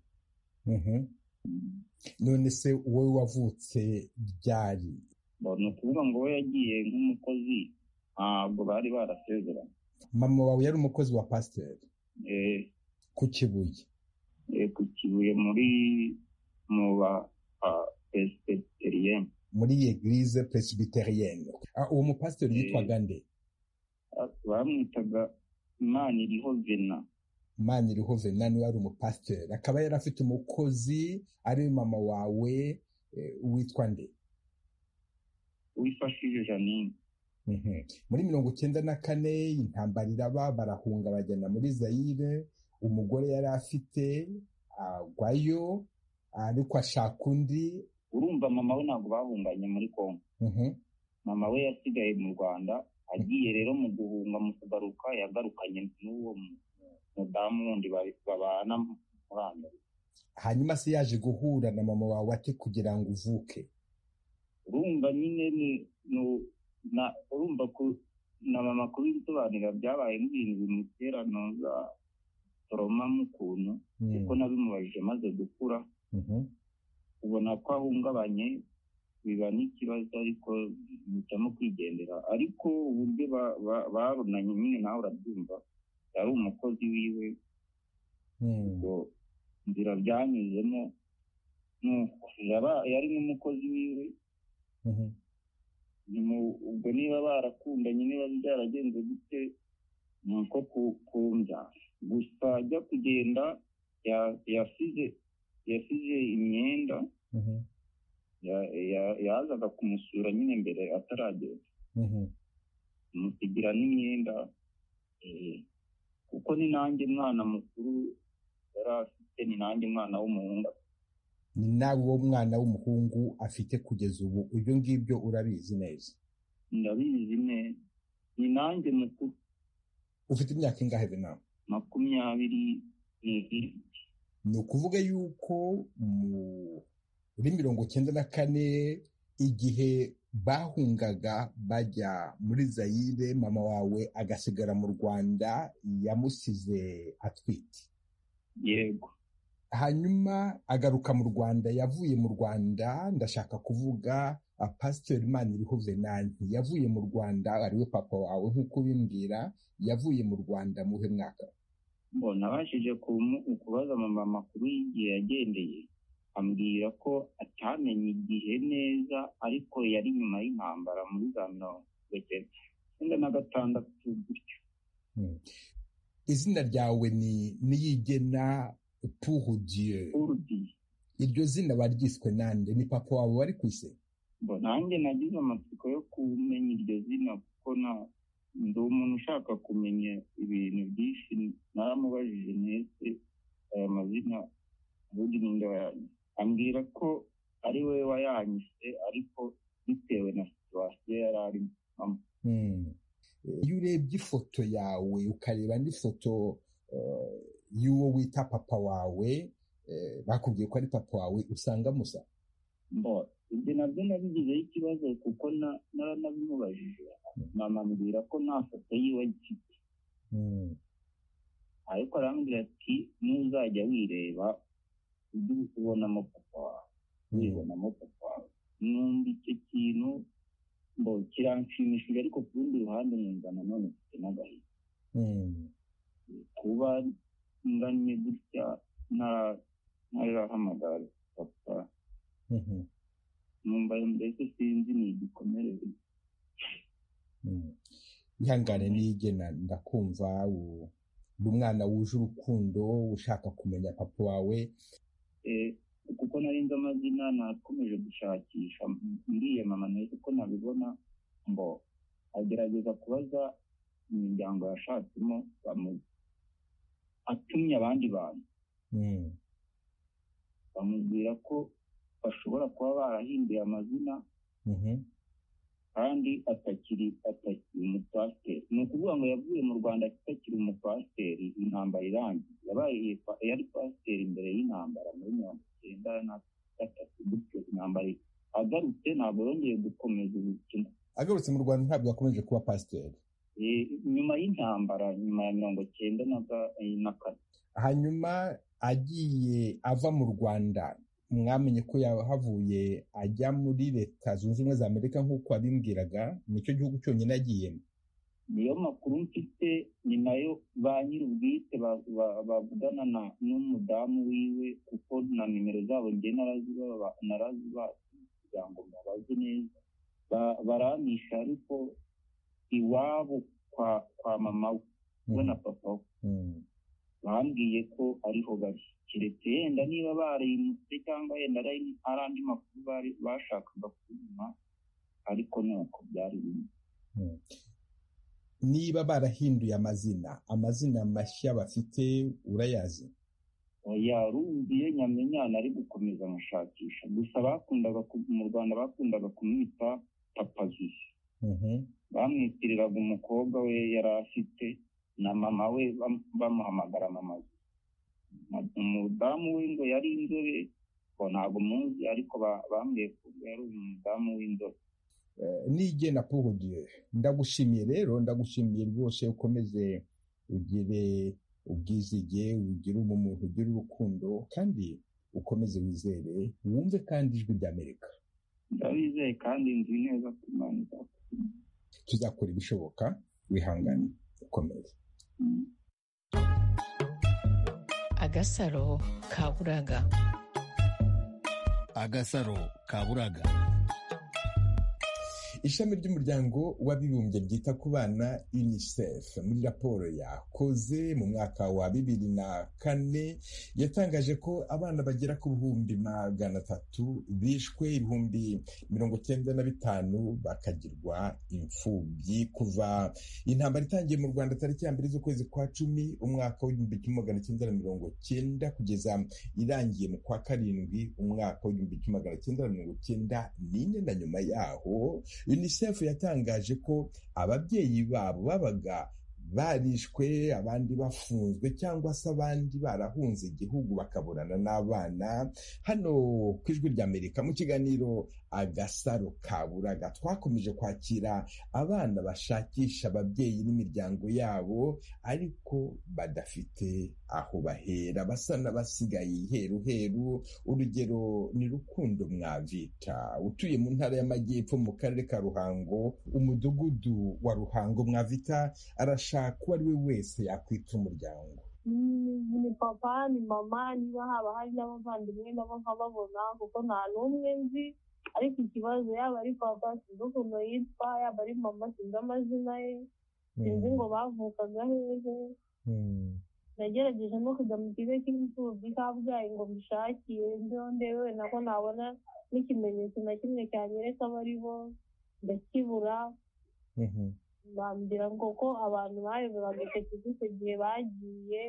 None se wowe wavutse ryari? Ni ukuvuga ngo we yagiye nk'umukozi, ntabwo bari barasezeranye. Mama wawe yari umukozi wa pasiteri ku Kibuye? Ku Kibuye mu ba Presbyterienne, muri Eglise Presbyterienne. Uwo mupasiteri yitwaga nde? Bamwitaga Maniriho Vena. Maniriho Vena niwe ari umupasiteri, akaba yari afite umukozi ari mama wawe witwa nde? Wifashije Janine. Muri 1994 intambara iraba, barahunga bajyana muri Zaire. Umugore yari afite agwayo, ariko ashaka undi. Urumva mama we ntabwo bahunganye muri Kongo. Mama we yasigaye mu Rwanda, agiye rero mu guhunga, mu kugaruka yagarukanye n'uwo mudamu wundi babana muri Amerika. Hanyuma se yaje guhura na mama wawe ati kugira ngo uvuke? Urumva nyine urumva na mama kubisobanurira byabaye nk'ibintu bimutera noza toroma mukuntu, kuko nabimubajije maze gukura. Ubona ko ahungabanye, biba n'ikibazo, ariko mpitamo kwigendera. Ariko uburyo babonanye nyine nawe urabyumva, yari umukozi wiwe, ubwo nzira byanyuzemo, yari n'umukozi wiwe. Ubwo niba barakundanye, niba byaragenze gute, ni uko kumbyara. Gusa ajya kugenda yasize imyenda, yazaga kumusura nyine mbere ataragenda, amusigira n'imyenda, kuko ni nanjye mwana mukuru yari afite, ni nanjye mwana w'umuhungu. Ni nawe uwo mwana w'umuhungu afite kugeza ubu? Ibyo ngibyo urabizi neza? Ndabizi neza, ni nanjye mukuru. Ufite imyaka ingahe Bena? 20. Ni ukuvuga yuko muri 1994 igihe bahungaga bajya muri Zaire, mama wawe agasigara mu Rwanda, yamusize atwite? Yego. Hanyuma agaruka mu Rwanda. Yavuye mu Rwanda, ndashaka kuvuga Pasiteri Maniriho Venanti yavuye mu Rwanda, ariwe papa wawe nk'uko bimbwira, yavuye mu Rwanda muhe mwaka? nabashije kubaza mama amakuru y'igihe yagendeye, ambwira ko atamenye igihe neza, ariko yari nyuma y'intambara muri za 1996 gutyo. Izina ryawe ni Niyigena Pour Dieu. Iryo zina waryiswe nande? Ni papa wawe wari kwise? Nanjye nagize amatsiko yo kumenya iryo zina kuko ndi umuntu ushaka kumenya ibintu byinshi. Naramubajije nese aya mazina ubundi ninde wayanyise, ambwira ko ari we wayanyise, ariko bitewe na situwasiyo yari arimo. Iyo urebye ifoto yawe ukareba n'ifoto y'uwo wita papa wawe, bakubwiye ko ari papa wawe, usanga musa? Ibyo nabyo nabigizeho ikibazo kuko naranabimubajije, mama ambwira ko nta foto yiwe agifite, ariko arambwira ati nuzajya wireba ujye ubonamo papa wawe, wibonamo papa wawe. Numva icyo kintu kiranshimishije, ariko ku rundi ruhande numva nanone mfite n'agahinda kuba nganye gutya ntarahamagara papa. Numva mbese sinzi ni igikomere. Ihangane Niyigena, ndakumva uri umwana wuje urukundo ushaka kumenya papa wawe. Kuko narinze amazina nakomeje gushakisha, mbwiye mama neza ko nabibona, agerageza kubaza imiryango yashatsemo, atumye abandi bantu bamubwira ko bashobora kuba barahinduye amazina kandi atakiri umupasiteri. Ni ukuvuga ngo yavuye mu Rwanda atakiri umupasiteri intambara irangiye, yari pasiteri imbere y'intambara muri 1993 gutyo. Intambara agarutse ntabwo yongeye gukomeza ubukene. Agarutse mu Rwanda ntabwo yakomeje kuba pasiteri nyuma y'intambara, nyuma ya 1994. Hanyuma agiye ava mu Rwanda, mwamenye ko yahavuye ajya muri Leta Zunze Ubumwe za Amerika nk'uko wabimbwiraga? Nicyo gihugu cyonyine agiyemo? Niyo makuru mfite, ni nayo ba nyir'ubwite bavugana n'umudamu wiwe, kuko na nimero zabo njye narazibazi kugira ngo mbabaze neza. Baramisha ariko iwabo kwa mama we na papa we. Bambwiye ko ariho bari, keretse yenda niba barimutse cyangwa yenda ari andi makuru bashakaga kumenya, ariko nuko byari bimwe. Niba barahinduye amazina mashya bafite urayazi? Yarumviye nyamenyana ari gukomeza amashakisha, gusa mu Rwanda bakundaga kumwita Papa Zuzi. Bamwitiriraga umukobwa we yari afite, na mama we bamuhamagara mama. Umudamu we ngo yari inzobe, ntabwo muzi, ariko bambwiye ko yari umudamu w'inzobe. Niyigena Pour Dieu, ndagushimiye rero, ndagushimiye rwose. Ukomeze ugire ubwizige, ugire umuntu, ugire urukundo, kandi ukomeze wizere, wumve kandi ijwi ry'Amerika. Ndabizeye kandi nzi neza ko Imana izakora. Tuzakora ibishoboka, wihangane, ukomeze. Agasaro Kaburaga. Agasaro Kaburaga. Ishami ry'umuryango w'abibumbye ryita ku bana UNICEF muri raporo yakoze mu mwaka wa 2004 yatangaje ko abana bagera ku 300,000 bishwe, 95,000 bakagirwa imfubyi kuva intambara itangiye mu Rwanda tariki ya 2 z'ukwezi kwa 10 umwaka wa 1990 kugeza irangiye mu kwa 7 umwaka wa 1994. Na nyuma yaho UNICEF yatangaje ko ababyeyi babo babaga barishwe, abandi bafunzwe, cyangwa se abandi barahunze igihugu bakaburana n'abana. Hano ku ijwi ry'Amerika mu kiganiro Agasaro Kaburaga twakomeje kwakira abana bashakisha ababyeyi n'imiryango yabo, ariko badafite aho bahera, basa n'abasigaye iheruheru. Urugero ni Rukundo Mwavita utuye mu ntara y'Amajyepfo mu karere ka Ruhango, umudugudu wa Ruhango. Mwavita arashaka uwo ari we wese yakwita umuryango. ni papa ni mama, niba haba hari n'abavandimwe nabo nkababona kuko nta n'umwe nzi, ariko ikibazo yaba ari papa sinzi ukuntu yitwa, yaba ari mama sinzi amazina ye, sinzi ngo bavukaga hehe. Nagerageje no kujya mu kigo cy'imfubyi Kabgayi ngo mbishakire ndeho ndewe nako nabona n'ikimenyetso na kimwe cyanyereka abo ari bo, ndakibura. Bambwira ngo ko abantu bayoboraga icyo kigo icyo gihe bagiye,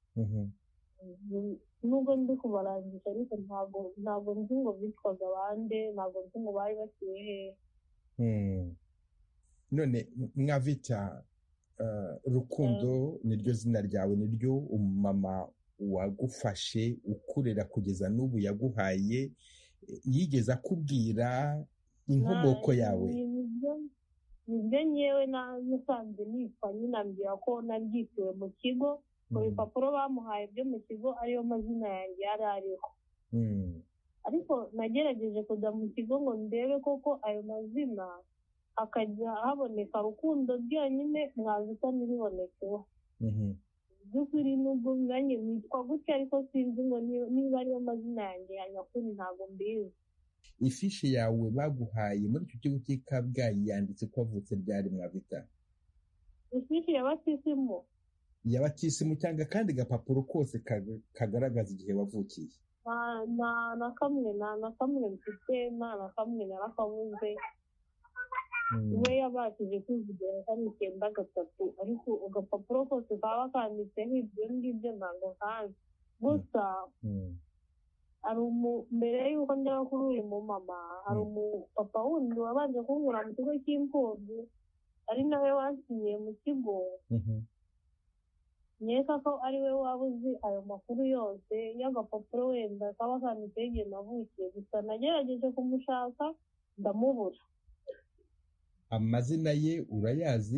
nubwo ndi kubarangisha ariko ntabwo nzi ngo bitwaga bande, ntabwo nzi ngo bari batuye hehe. None Mwavita, Rukundo niryo zina ryawe, niryo umumama wagufashe ukurera kugeza n'ubu yaguhaye, yigeze akubwira inkomoko yawe? Nibyo nyewe nasanze nitwa, nyine ambwira ko nabyituwe mu kigo, ku bipapuro bamuhaye byo mu kigo ariyo mazina yanjye yari ariho. Ariko nagerageje kujya mu kigo ngo ndebe koko ayo mazina hakajya haboneka Rukundo ryonyine, mwazita niribonekeho. By'ukuri nubwo nanjye nitwa gutya ariko sinzi ngo niba ariyo mazina yanjye ya nyakuri, ntabwo mbizi. Ifishi yawe baguhaye muri icyo kigo cy'i Kabgayi yanditse ko wavutse ryari Mwavita? Ifishi ya batisimu. Ya batisimu cyangwa kandi gapapuro kose kagaragaza igihe wavukiye? na kamwe mfite, na kamwe narakabuze. We yabashije kwivugira ko ari 9-3, ariko agapapuro kose kaba kanditseho ibyo ngibyo ntabwo kazi. Gusa hari mbere y'uko njya kuri uyu mumama, hari umupapa wundi wabanje kunkura mu kigo cy'imfubyi, ari nawe wansinyiye mu kigo. Nkeka ko ari we waba uzi ayo makuru yose y'agapapuro wenda kaba kanditseho igihe navukiye. Gusa nagerageje kumushaka ndamubura. Amazina ye urayazi?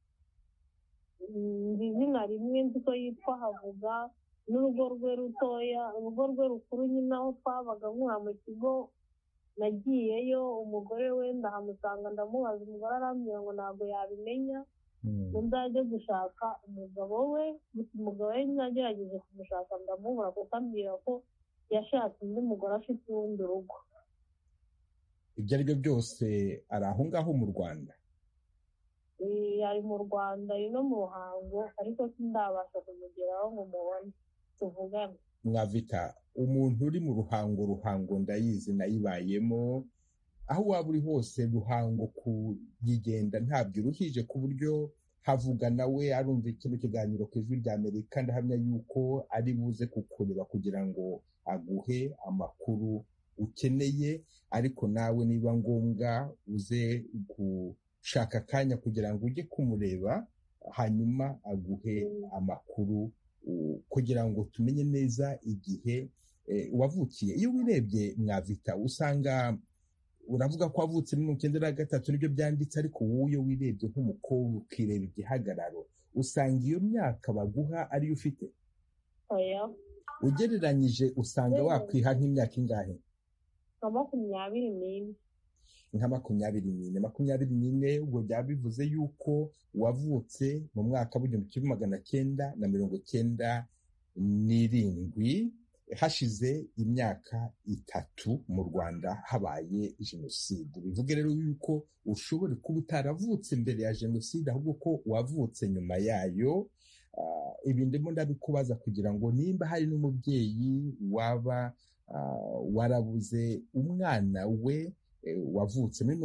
Nzi izina rimwe nzi ko yitwa Havuga, n'urugo rwe rutoya, urugo rwe rukuru nyine aho twabaga nkura mu kigo. Nagiyeyo umugore we ndahamusanga ndamubaza, umugore arambwira ngo ntabwo yabimenya, ngo nzajye gushaka umugabo we. Gusa umugabo we nagerageje kumushaka ndamubura kuko ambwira ko yashatse undi mugore afite urundi rugo. Ibyo ari byo byose ari aho ngaho mu Rwanda? Ari mu Rwanda, ari no mu Ruhango, ariko sindabasha kumugeraho ngo mubone tuvugane. Mwavita, umuntu uri mu Ruhango ndayizi, nayibayemo. Aho waba uri hose Ruhango kuyigenda ntabyo uruhije, ku buryo Havuga nawe arumva kino kiganiro ku Ijwi ry'Amerika, ndahamya yuko ari buze kukureba kugira ngo aguhe amakuru ukeneye. Ariko nawe niba ngombwa uze gushaka akanya kugira ngo ujye kumureba, hanyuma aguhe amakuru kugira ngo tumenye neza igihe wavukiye. Iyo wirebye Mwavita usanga, uravuga ko wavutse muri 1993 nibyo byanditse, ariko wowe iyo wirebye nk'umukobwa ukireba igihagararo, usanga iyo myaka baguha ariyo ufite? Oya. Ugereranyije usanga wakwiha nk'imyaka ingahe? Nka 24. Nka 24. Ubwo byaba bivuze yuko wavutse mu mwaka w'1997, hashize imyaka 3 mu Rwanda habaye jenoside. Bivuge rero yuko ushobora kuba utaravutse mbere ya jenoside, ahubwo ko wavutse nyuma yayo. Ibi ndimo ndabikubaza kugira ngo nimba hari n'umubyeyi waba warabuze umwana we wavutse muri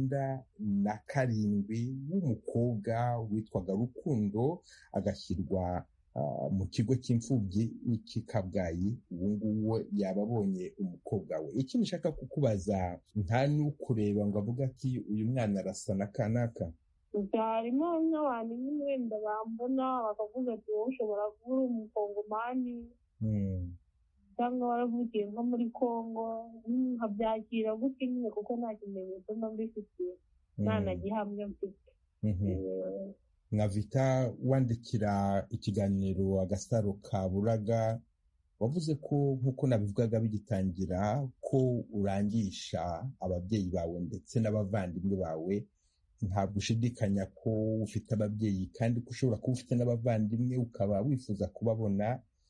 1997 w'umukobwa witwaga Rukundo, agashyirwa mu kigo cy'imfubyi cy'i Kabgayi, ubu ngubu yaba abonye umukobwa we. Iki nshaka kukubaza, nta n'ukureba ngo avuga ati uyu mwana arasa na kanaka? Harimo n'abantu nyine wenda bambona bakavuga ati wowe ushobora kuba uri umukongomani cyangwa waravukiye nko muri Kongo, nkabyakira gutya nyine kuko nta kimenyetso mba mbifitiye, nta na gihamya mfite. Mwavita, wandikira ikiganiro Agasaro Kaburaga, wavuze ko nk'uko nabivugaga bigitangira ko urangisha ababyeyi bawe ndetse n'abavandimwe bawe ntabwo ushidikanya ko ufite ababyeyi kandi ko ushobora kuba ufite n'abavandimwe ukaba wifuza kubabona.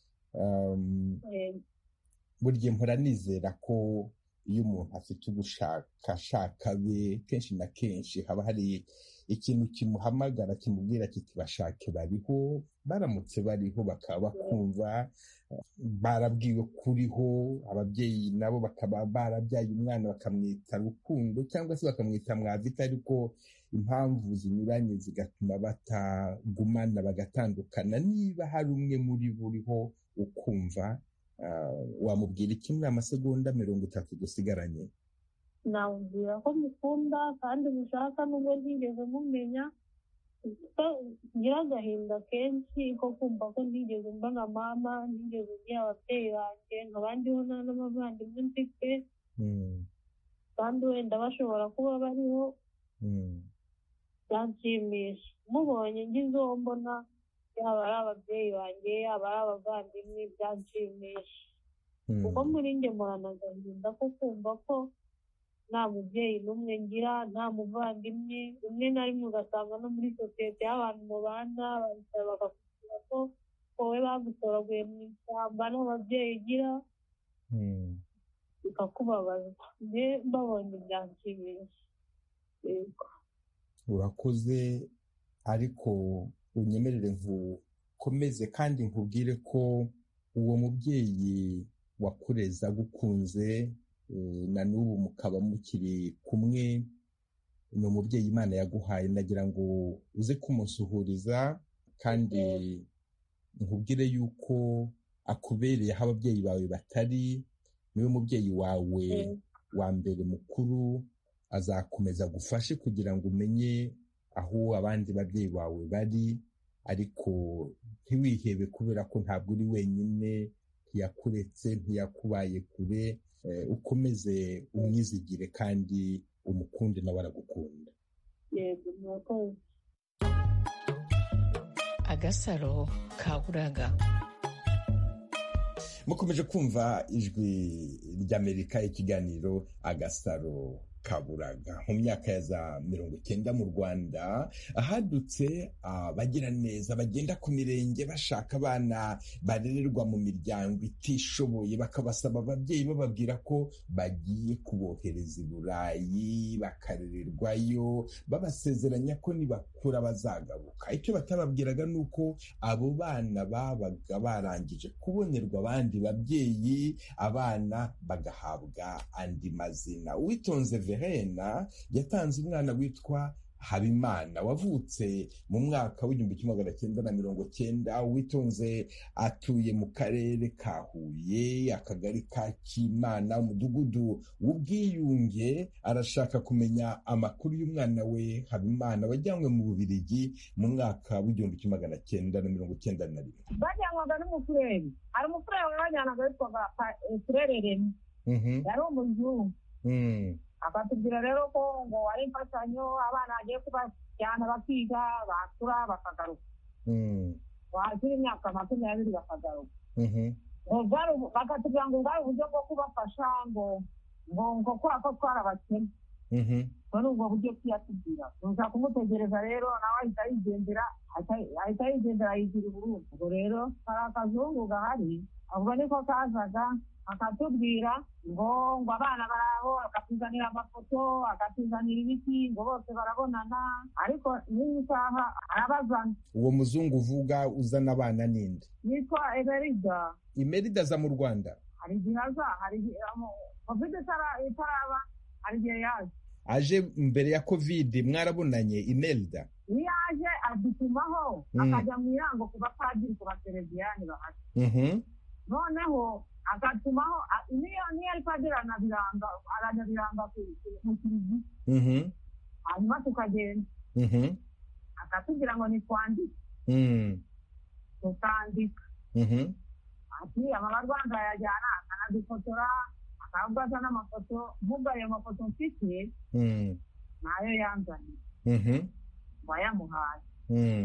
Buri gihe mpora nizera ko iyo umuntu afite ubushakashaka be kenshi na kenshi haba hari ikintu kimuhamagara kimubwira kiti bashake bariho, baramutse bariho bakaba bakumva barabwiwe kuriho. Ababyeyi nabo bakaba barabyaye umwana bakamwita Rukundo cyangwa se bakamwita Mwavita, ariko impamvu zinyuranye zigatuma batagumana bagatandukana. Niba hari umwe muri buriho ukumva, wamubwira iki muri amasegonda 30 dusigaranye? namubwira ko mukunda kandi mushaka nubwo ntigeze mumenya. Ngira agahinda kenshi ko kumva ko ntigeze mbona mama, ntigeze ngira ababyeyi banjye, nkabandiho nta n'abavandimwe mfite, kandi wenda bashobora kuba bariho. Byanshimisha mubonye ngize uwo mbona, yaba ari ababyeyi banjye yaba ari abavandimwe, byanshimisha kuko muri njye mporana agahinda ko kumva ko nta mubyeyi n'umwe ngira, nta muvandimwe. rimwe na rimwe ugasanga no muri sosiyete y'abantu mubana bakakubwira ko wowe bagutoraguye mu ishyamba nta babyeyi ugira, bikakubabaza. mbabonye byanshimisha. Urakoze, ariko unyemerere nkukomeze kandi nkubwire ko uwo mubyeyi wakureze agukunze na n'ubu mukaba mukiri kumwe, ni umubyeyi Imana yaguhaye. Nagira ngo uze kumusuhuriza kandi nkubwire yuko akubereye aho ababyeyi bawe batari. Niwe mubyeyi wawe wa mbere mukuru, azakomeza agufashe kugira ngo umenye aho abandi babyeyi bawe bari, ariko ntiwihebe kubera ko ntabwo uri wenyine, ntiyakuretse, ntiyakubaye kure. Ukomeze umwizigire kandi umukunde nawe aragukunda. Yego, murakoze. Agasaro kaburaga. Mukomeje kumva ijwi ry'Amerika, ikiganiro Agasaro kaburaga. Mu myaka ya za 90 mu Rwanda ahadutse abagira neza bagenda ku mirenge bashaka abana barererwa mu miryango itishoboye, bakabasaba ababyeyi bababwira ko bagiye kubohereza i Burayi bakarererwayo, babasezeranya ko nibakura bazagaruka. Icyo batababwiraga ni uko abo bana babaga barangije kubonerwa abandi babyeyi, abana bagahabwa andi mazina. Uwitonze Verena yatanze umwana witwa Habimana wavutse mu mwaka w'1990. Uwitonze atuye mu karere ka Huye, akagari ka Kimana, umudugudu w'Ubwiyunge. Arashaka kumenya amakuru y'umwana we Habimana wajyanywe mu Bubiligi mu mwaka w'1991. bajyanwaga n'umufureri. hari umufureri wabajyanaga witwaga Furere Remy, yari umuzungu. akatubwira rero ko ngo ari imfashanyo abana bagiye kubajyana bakiga, bakura bakagaruka, wakira imyaka 20 bakagaruka. bakatubwira ngo bwari uburyo bwo kubafasha, ngo kubera ko twarabakene. none ubwo buryo tuyatubwira, tuza kumutegereza rero nawe ahita yigendera yigira i Burundi. ubwo rero hari akazungu gahari, ubwo niko kazaga akatubwira ngo abana baraho, akatuzanira amafoto, akatuzanira ibiti, ngo bose barabonana, ariko n'iyi saha arabazana. Uwo muzungu uvuga uzana abana ninde? Yitwa Emerida. Imerida aza mu Rwanda? Hari igihe aza, hari covid itaraba, hari igihe yaje. Aje mbere ya covid mwarabonanye Imerida? Iyo aje adutumaho, akajya mu irango ku bapadiri, ku basereviyani bahari. noneho agatumaho niyo ari padiri aranabiranga mu kiliziya. hanyuma tukagenda, akatubwira ngo nitwandike. tukandika. ati amabarwanda yajyana, akanadufotora, akabaza n'amafoto. nk'ubwo ayo mafoto mfite nayo yanzanye bayamuhaye.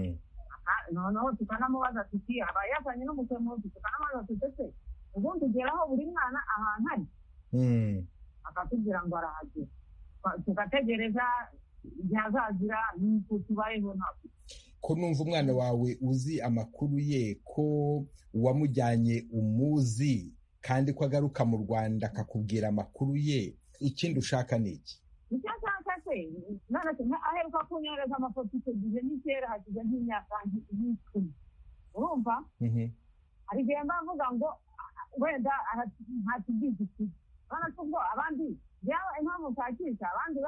noneho tukanamubaza tuti aba yazanye n'umusemuzi, tukanamubaza tutese ubundi ugeraho buri mwana ahantu ari. akatubwira ngo arahagera. tugategereza byazazira n'uko tubayeho ntabwo. Ko numva umwana wawe uzi amakuru ye, ko wamujyanye umuzi kandi ko agaruka mu Rwanda akakubwira amakuru ye, ikindi ushaka ni iki? Icyo nshaka se aheruka kunyohereza amafoto icyo gihe n'ikera hashize nk'imyaka nk'icumi, urumva hari igihe mbavuga ngo wenda ntakigize iki, urabona ko ubwo abandi impamvu nshakisha abandi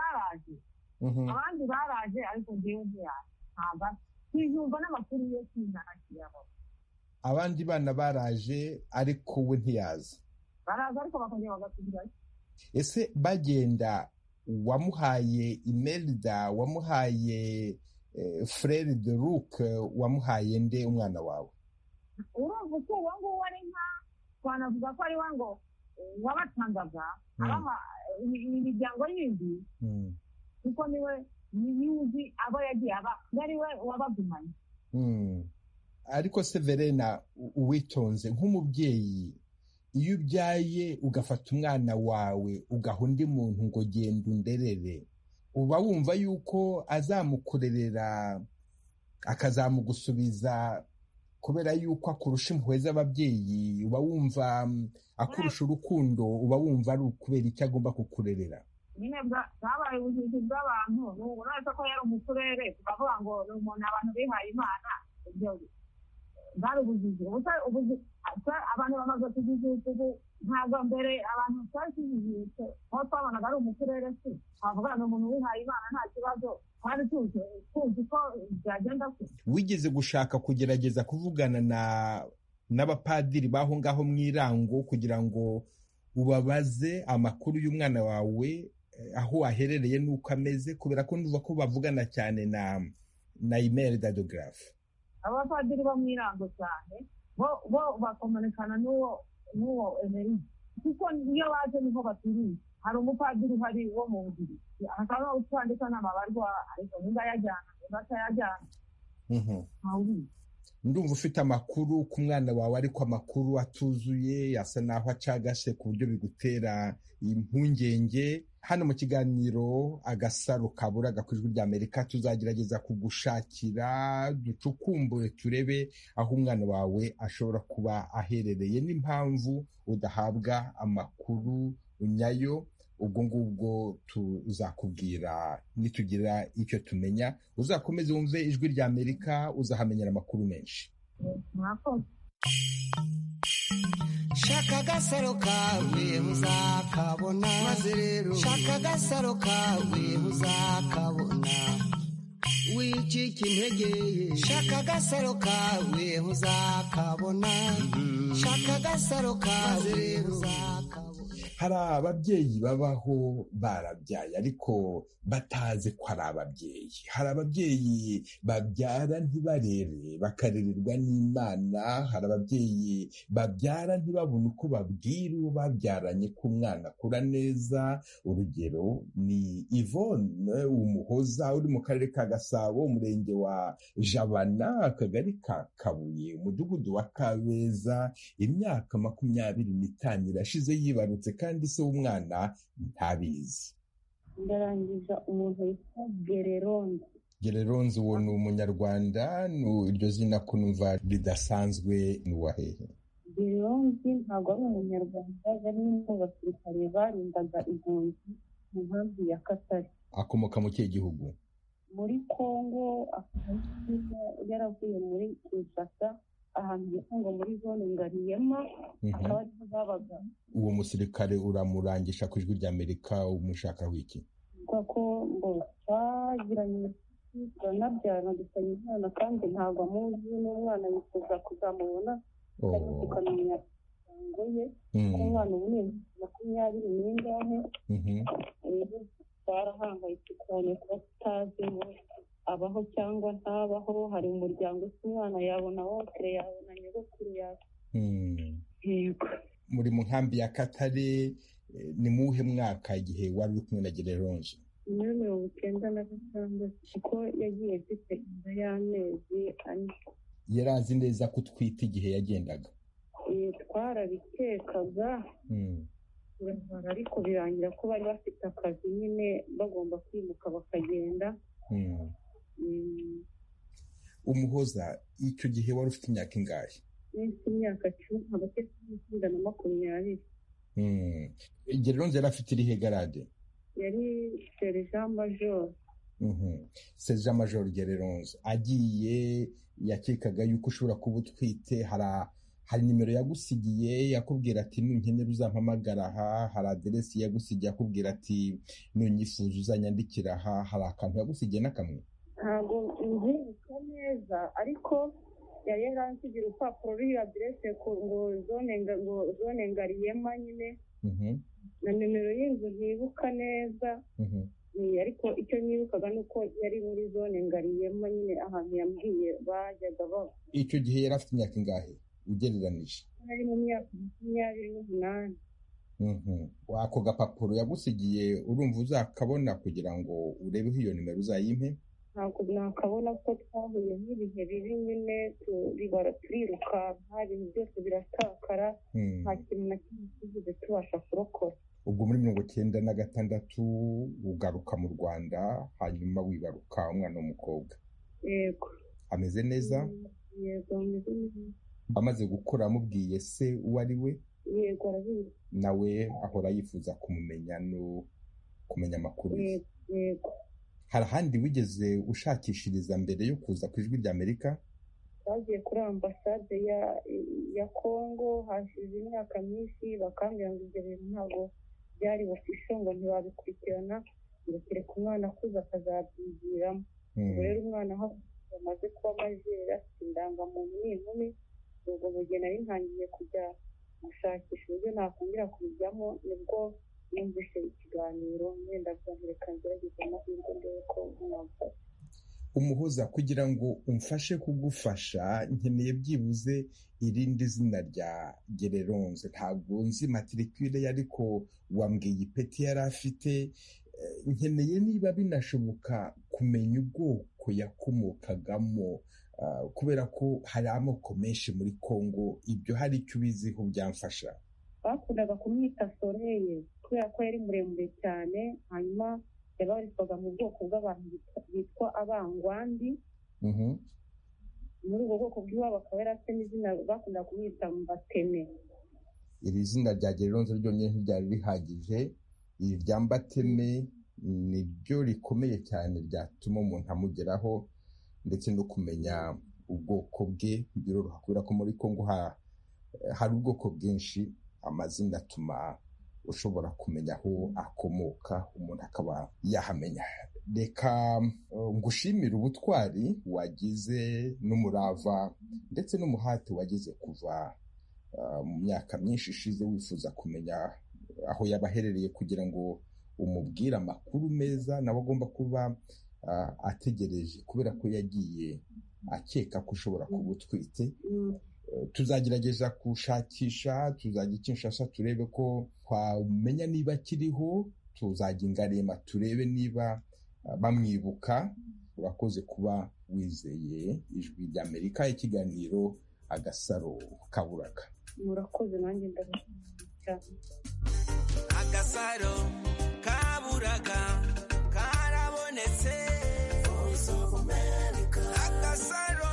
baraje ariko njyewe ntabwo ntiyumva n'amakuru ye sinanakiyabo. Abandi bana baraje ariko we ntiyaza. Baraza ariko bakongera bagasubirayo. Ese bagenda wamuhaye Imelda, wamuhaye Frere de Luc, wamuhaye nde umwana wawe? Urumva ko uwo nguwo ari nka twanavuga ko ari we ngo wabatangaga imiryango yindi, kuko niwe uzi abo yagiye aba ari we wabagumanye. Ariko se Verena, uwitonze nk'umubyeyi, iyo ubyaye ugafata umwana wawe ugaha undi muntu ngo genda underere, uba wumva yuko azamukurerera akazamugusubiza kubera yuko akurusha impuhwe z'ababyeyi? Uba wumva akurusha urukundo? Uba wumva ari ukubera icyo agomba kukurerera? Nyine bwabaye ubujiji bw'abantu, uretse ko yari umukurere tukavuga ngo ni umuntu abantu bihaye Imana, bwari ubujiji. Abantu bamaze kujijuka ubu, ntabwo mbere abantu twakijijutse aho twabonaga ari umukurere se twavuga ni umuntu wihaye Imana nta kibazo, twari tuzi ko byagenda se. Wigeze gushaka kugerageza kuvugana n'abapadiri baho ngaho mu Irango kugira ngo ubabaze amakuru y'umwana wawe, aho aherereye n'uko ameze, kubera ko nduva ko bavugana cyane na Imelda de Graaf? Abapadiri bo mu Irango cyane bo bakomunikana n'uwo Emery, kuko niyo baje niho baturiye. Hari umupadiri uhari wo mu Bugiri, akaba utwandika n'amabarwa, ariko nimba yajyana nimba atayajyana ntawubizi. Ndumva ufite amakuru ku mwana wawe, ariko amakuru atuzuye, asa naho acagase ku buryo bigutera impungenge. Hano mu kiganiro Agasaro Kaburaga ku Ijwi ry'Amerika tuzagerageza kugushakira, ducukumbure turebe aho umwana wawe ashobora kuba aherereye n'impamvu udahabwa amakuru nyayo. Ubwo ngubwo tuzakubwira nitugira icyo tumenya. Uzakomeze wumve Ijwi ry'Amerika, uzahamenyera amakuru menshi. Shaka agasaro kawe uzakabona, maze rero shaka agasaro kawe uzakabona, wicika intege. Shaka agasaro kawe uzakabona, shaka agasaro kawe uzakabona. Hari ababyeyi babaho barabyaye ariko batazi ko ari ababyeyi. Hari ababyeyi babyara ntibarere, bakarererwa n'Imana. Hari ababyeyi babyara ntibabone uko babwira uwo babyaranye ko umwana akura neza. Urugero ni Yvonne Umuhoza uri mu karere ka Gasabo, umurenge wa Jabana, akagari ka Kabuye, umudugudu wa Kabeza. Imyaka 25 irashize yibarutse, kandi se w'umwana ntabizi. Ndarangiza umuntu witwa Gereronze. Gereronze, uwo ni umunyarwanda? Iryo zina ko numva ridasanzwe, ni uwahehe? Gereronze ntabwo ari umunyarwanda, yari mu basirikare barindaga impunzi mu nkambi ya Katare. Akomoka mu kihe gihugu? Muri Kongo. Yaravuye muri Kinshasa, ahantu bita ngo muri zone Ngariyema, akaba ariho babaga. Uwo musirikare uramurangisha ku Ijwi ry'Amerika, umushakaho iki? Kuko ngo twagiranye turanabyarana dufitanye umwana, kandi ntabwo amuzi, n'umwana yifuza kuzamubona tukamenya imisango ye, ko umwana ubu ni 20 rero twarahangayitse cyane kuba tutazi ngo abaho cyangwa ntabaho. Hari umuryango usa umwana yabona wose, yabona nyogokuru yawe. Yego. Muri mu nkambi ya Katare, ni muhe mwaka igihe wari uri kumwe na Gereronze? Muri 1996, kuko yagiye afite inda y'amezi 4. Yari azi neza ko utwite igihe yagendaga? Twarabikekaga, ariko birangira ko bari bafite akazi nyine bagomba kwimuka bakagenda. Umuhoza, icyo gihe wari ufite imyaka ingahe? Imyaka 10, hagati ya 10 na 20. Gereronze yari afite irihe garade? Yari sergent major. Sergent major Gereronze agiye yakekaga yuko ushobora kuba utwite. Hari nimero yagusigiye yakubwira ati nunkenera uzampamagara aha, hari aderesi yagusigiye akubwira ati nunyifuza uzanyandikira aha, hari akantu yagusigiye n'akamwe? Ntabwo nzibuka neza, ariko yari yaransigira urupapuro ruriho aderese ngo zone Ngariyema nyine, na nimero y'inzu ntibuka neza. Ariko icyo nibukaga ni uko yari muri zone Ngariyema nyine, ahantu yambwiye bajyaga baba. Icyo gihe yari afite imyaka ingahe ugereranije? Yari mu myaka 28. Ako gapapuro yagusigiye urumva uzakabona kugira ngo urebeho iyo nimero uzayimpe? Ntabwo nakabona ko twahuye n'ibihe bibi nyine, turiruka, hari byose biratakara, nta kintu na kimwe twigeze tubasha kurokora. Ubwo muri 1996 ugaruka mu Rwanda, hanyuma wibaruka umwana w'umukobwa. Yego. Ameze neza? Yego, ameze neza. Amaze gukura amubwiye se uwo ari we? Yego, arabizi. Nawe ahora yifuza kumumenya no kumenya amakuru ye? Yego. Hari ahandi wigeze ushakishiriza mbere yo kuza ku Ijwi ry'Amerika? Twagiye kuri ambasade ya Kongo hashize imyaka myinshi, bakambwira ngo ibyo bintu ntabwo byari official, ngo ntibabikurikirana, ngo kereka umwana akuze akazabyigiramo. Ubwo rero umwana aho amaze kuba majeri, afite indangamuntu n'inkumi, ubwo mu gihe nari ntangiye kujya gushakisha uburyo nakongera kubijyamo, nibwo numvise ikiganiro, wenda byantereka ngerageza amahirwe ndebe ko mwamfasha. Umuhoza, kugira ngo umfashe kugufasha nkeneye byibuze irindi zina rya Gereronze. Ntabwo nzi matricule ariko wambwiye ipeti yari afite. Nkeneye niba binashoboka kumenya ubwoko yakomokagamo, kubera ko hari amoko menshi muri Kongo. Ibyo hari icyo ubiziho byamfasha? Bakundaga kumwita Soreye kubera ko yari muremure cyane, hanyuma yabarizwaga mu bwoko bw'abantu bitwa Abangwandi. Muri ubwo bwoko bw'iwabo akaba yari afite n'izina bakunda kumwita Mbateme. Iri zina rya Gereronze ryonyine ntiryari rihagije. Iri rya Mbateme ni ryo rikomeye cyane ryatuma umuntu amugeraho, ndetse no kumenya ubwoko bwe biroroha, kubera ko muri Kongo hari ubwoko bwinshi. Amazina atuma ushobora kumenya aho akomoka, umuntu akaba yahamenya. Reka ngushimire ubutwari wagize n'umurava ndetse n'umuhati wagize kuva mu myaka myinshi ishize wifuza kumenya aho yaba aherereye, kugira ngo umubwire amakuru meza nawe agomba kuba ategereje, kubera ko yagiye akeka ko ushobora kuba utwite. Tuzagerageza gushakisha, tuzajya i Kinshasa turebe ko twamenya niba akiriho, tuzajya i Ngarema turebe niba bamwibuka. Urakoze kuba wizeye Ijwi ry'Amerika, ikiganiro Agasaro Kaburaga. Murakoze, nanjye ndabashimiye cyane. Agasaro Kaburaga karabonetse. Agasaro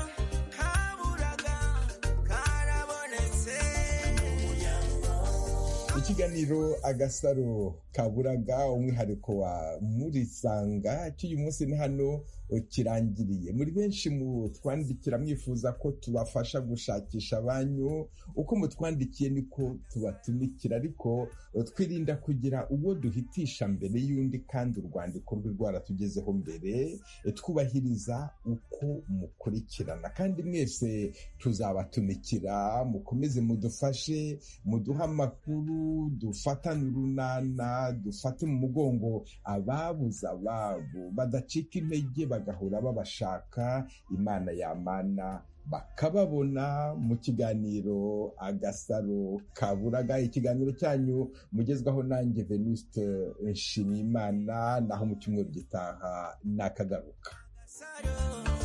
ikiganiro Agasaro Kaburaga, umwihariko wa Murisanga cy'uyu munsi ni hano kirangiriye. Muri benshi mutwandikira mwifuza ko tubafasha gushakisha abanyu. Uko mutwandikiye niko tubatumikira, ariko twirinda kugira uwo duhitisha mbere y'undi, kandi urwandiko rwe rwaratugezeho mbere. Twubahiriza uko mukurikirana, kandi mwese tuzabatumikira. Mukomeze mudufashe, muduha amakuru, dufatane urunana, dufate mu mugongo ababuze ababo, badacika intege bagahora babashaka. Imana yamana bakababona. Mu kiganiro Agasaro Kaburaga, ikiganiro cyanyu mugezwaho nanjye Venuste Nshimiyimana, naho mu cyumweru gitaha nakagaruka.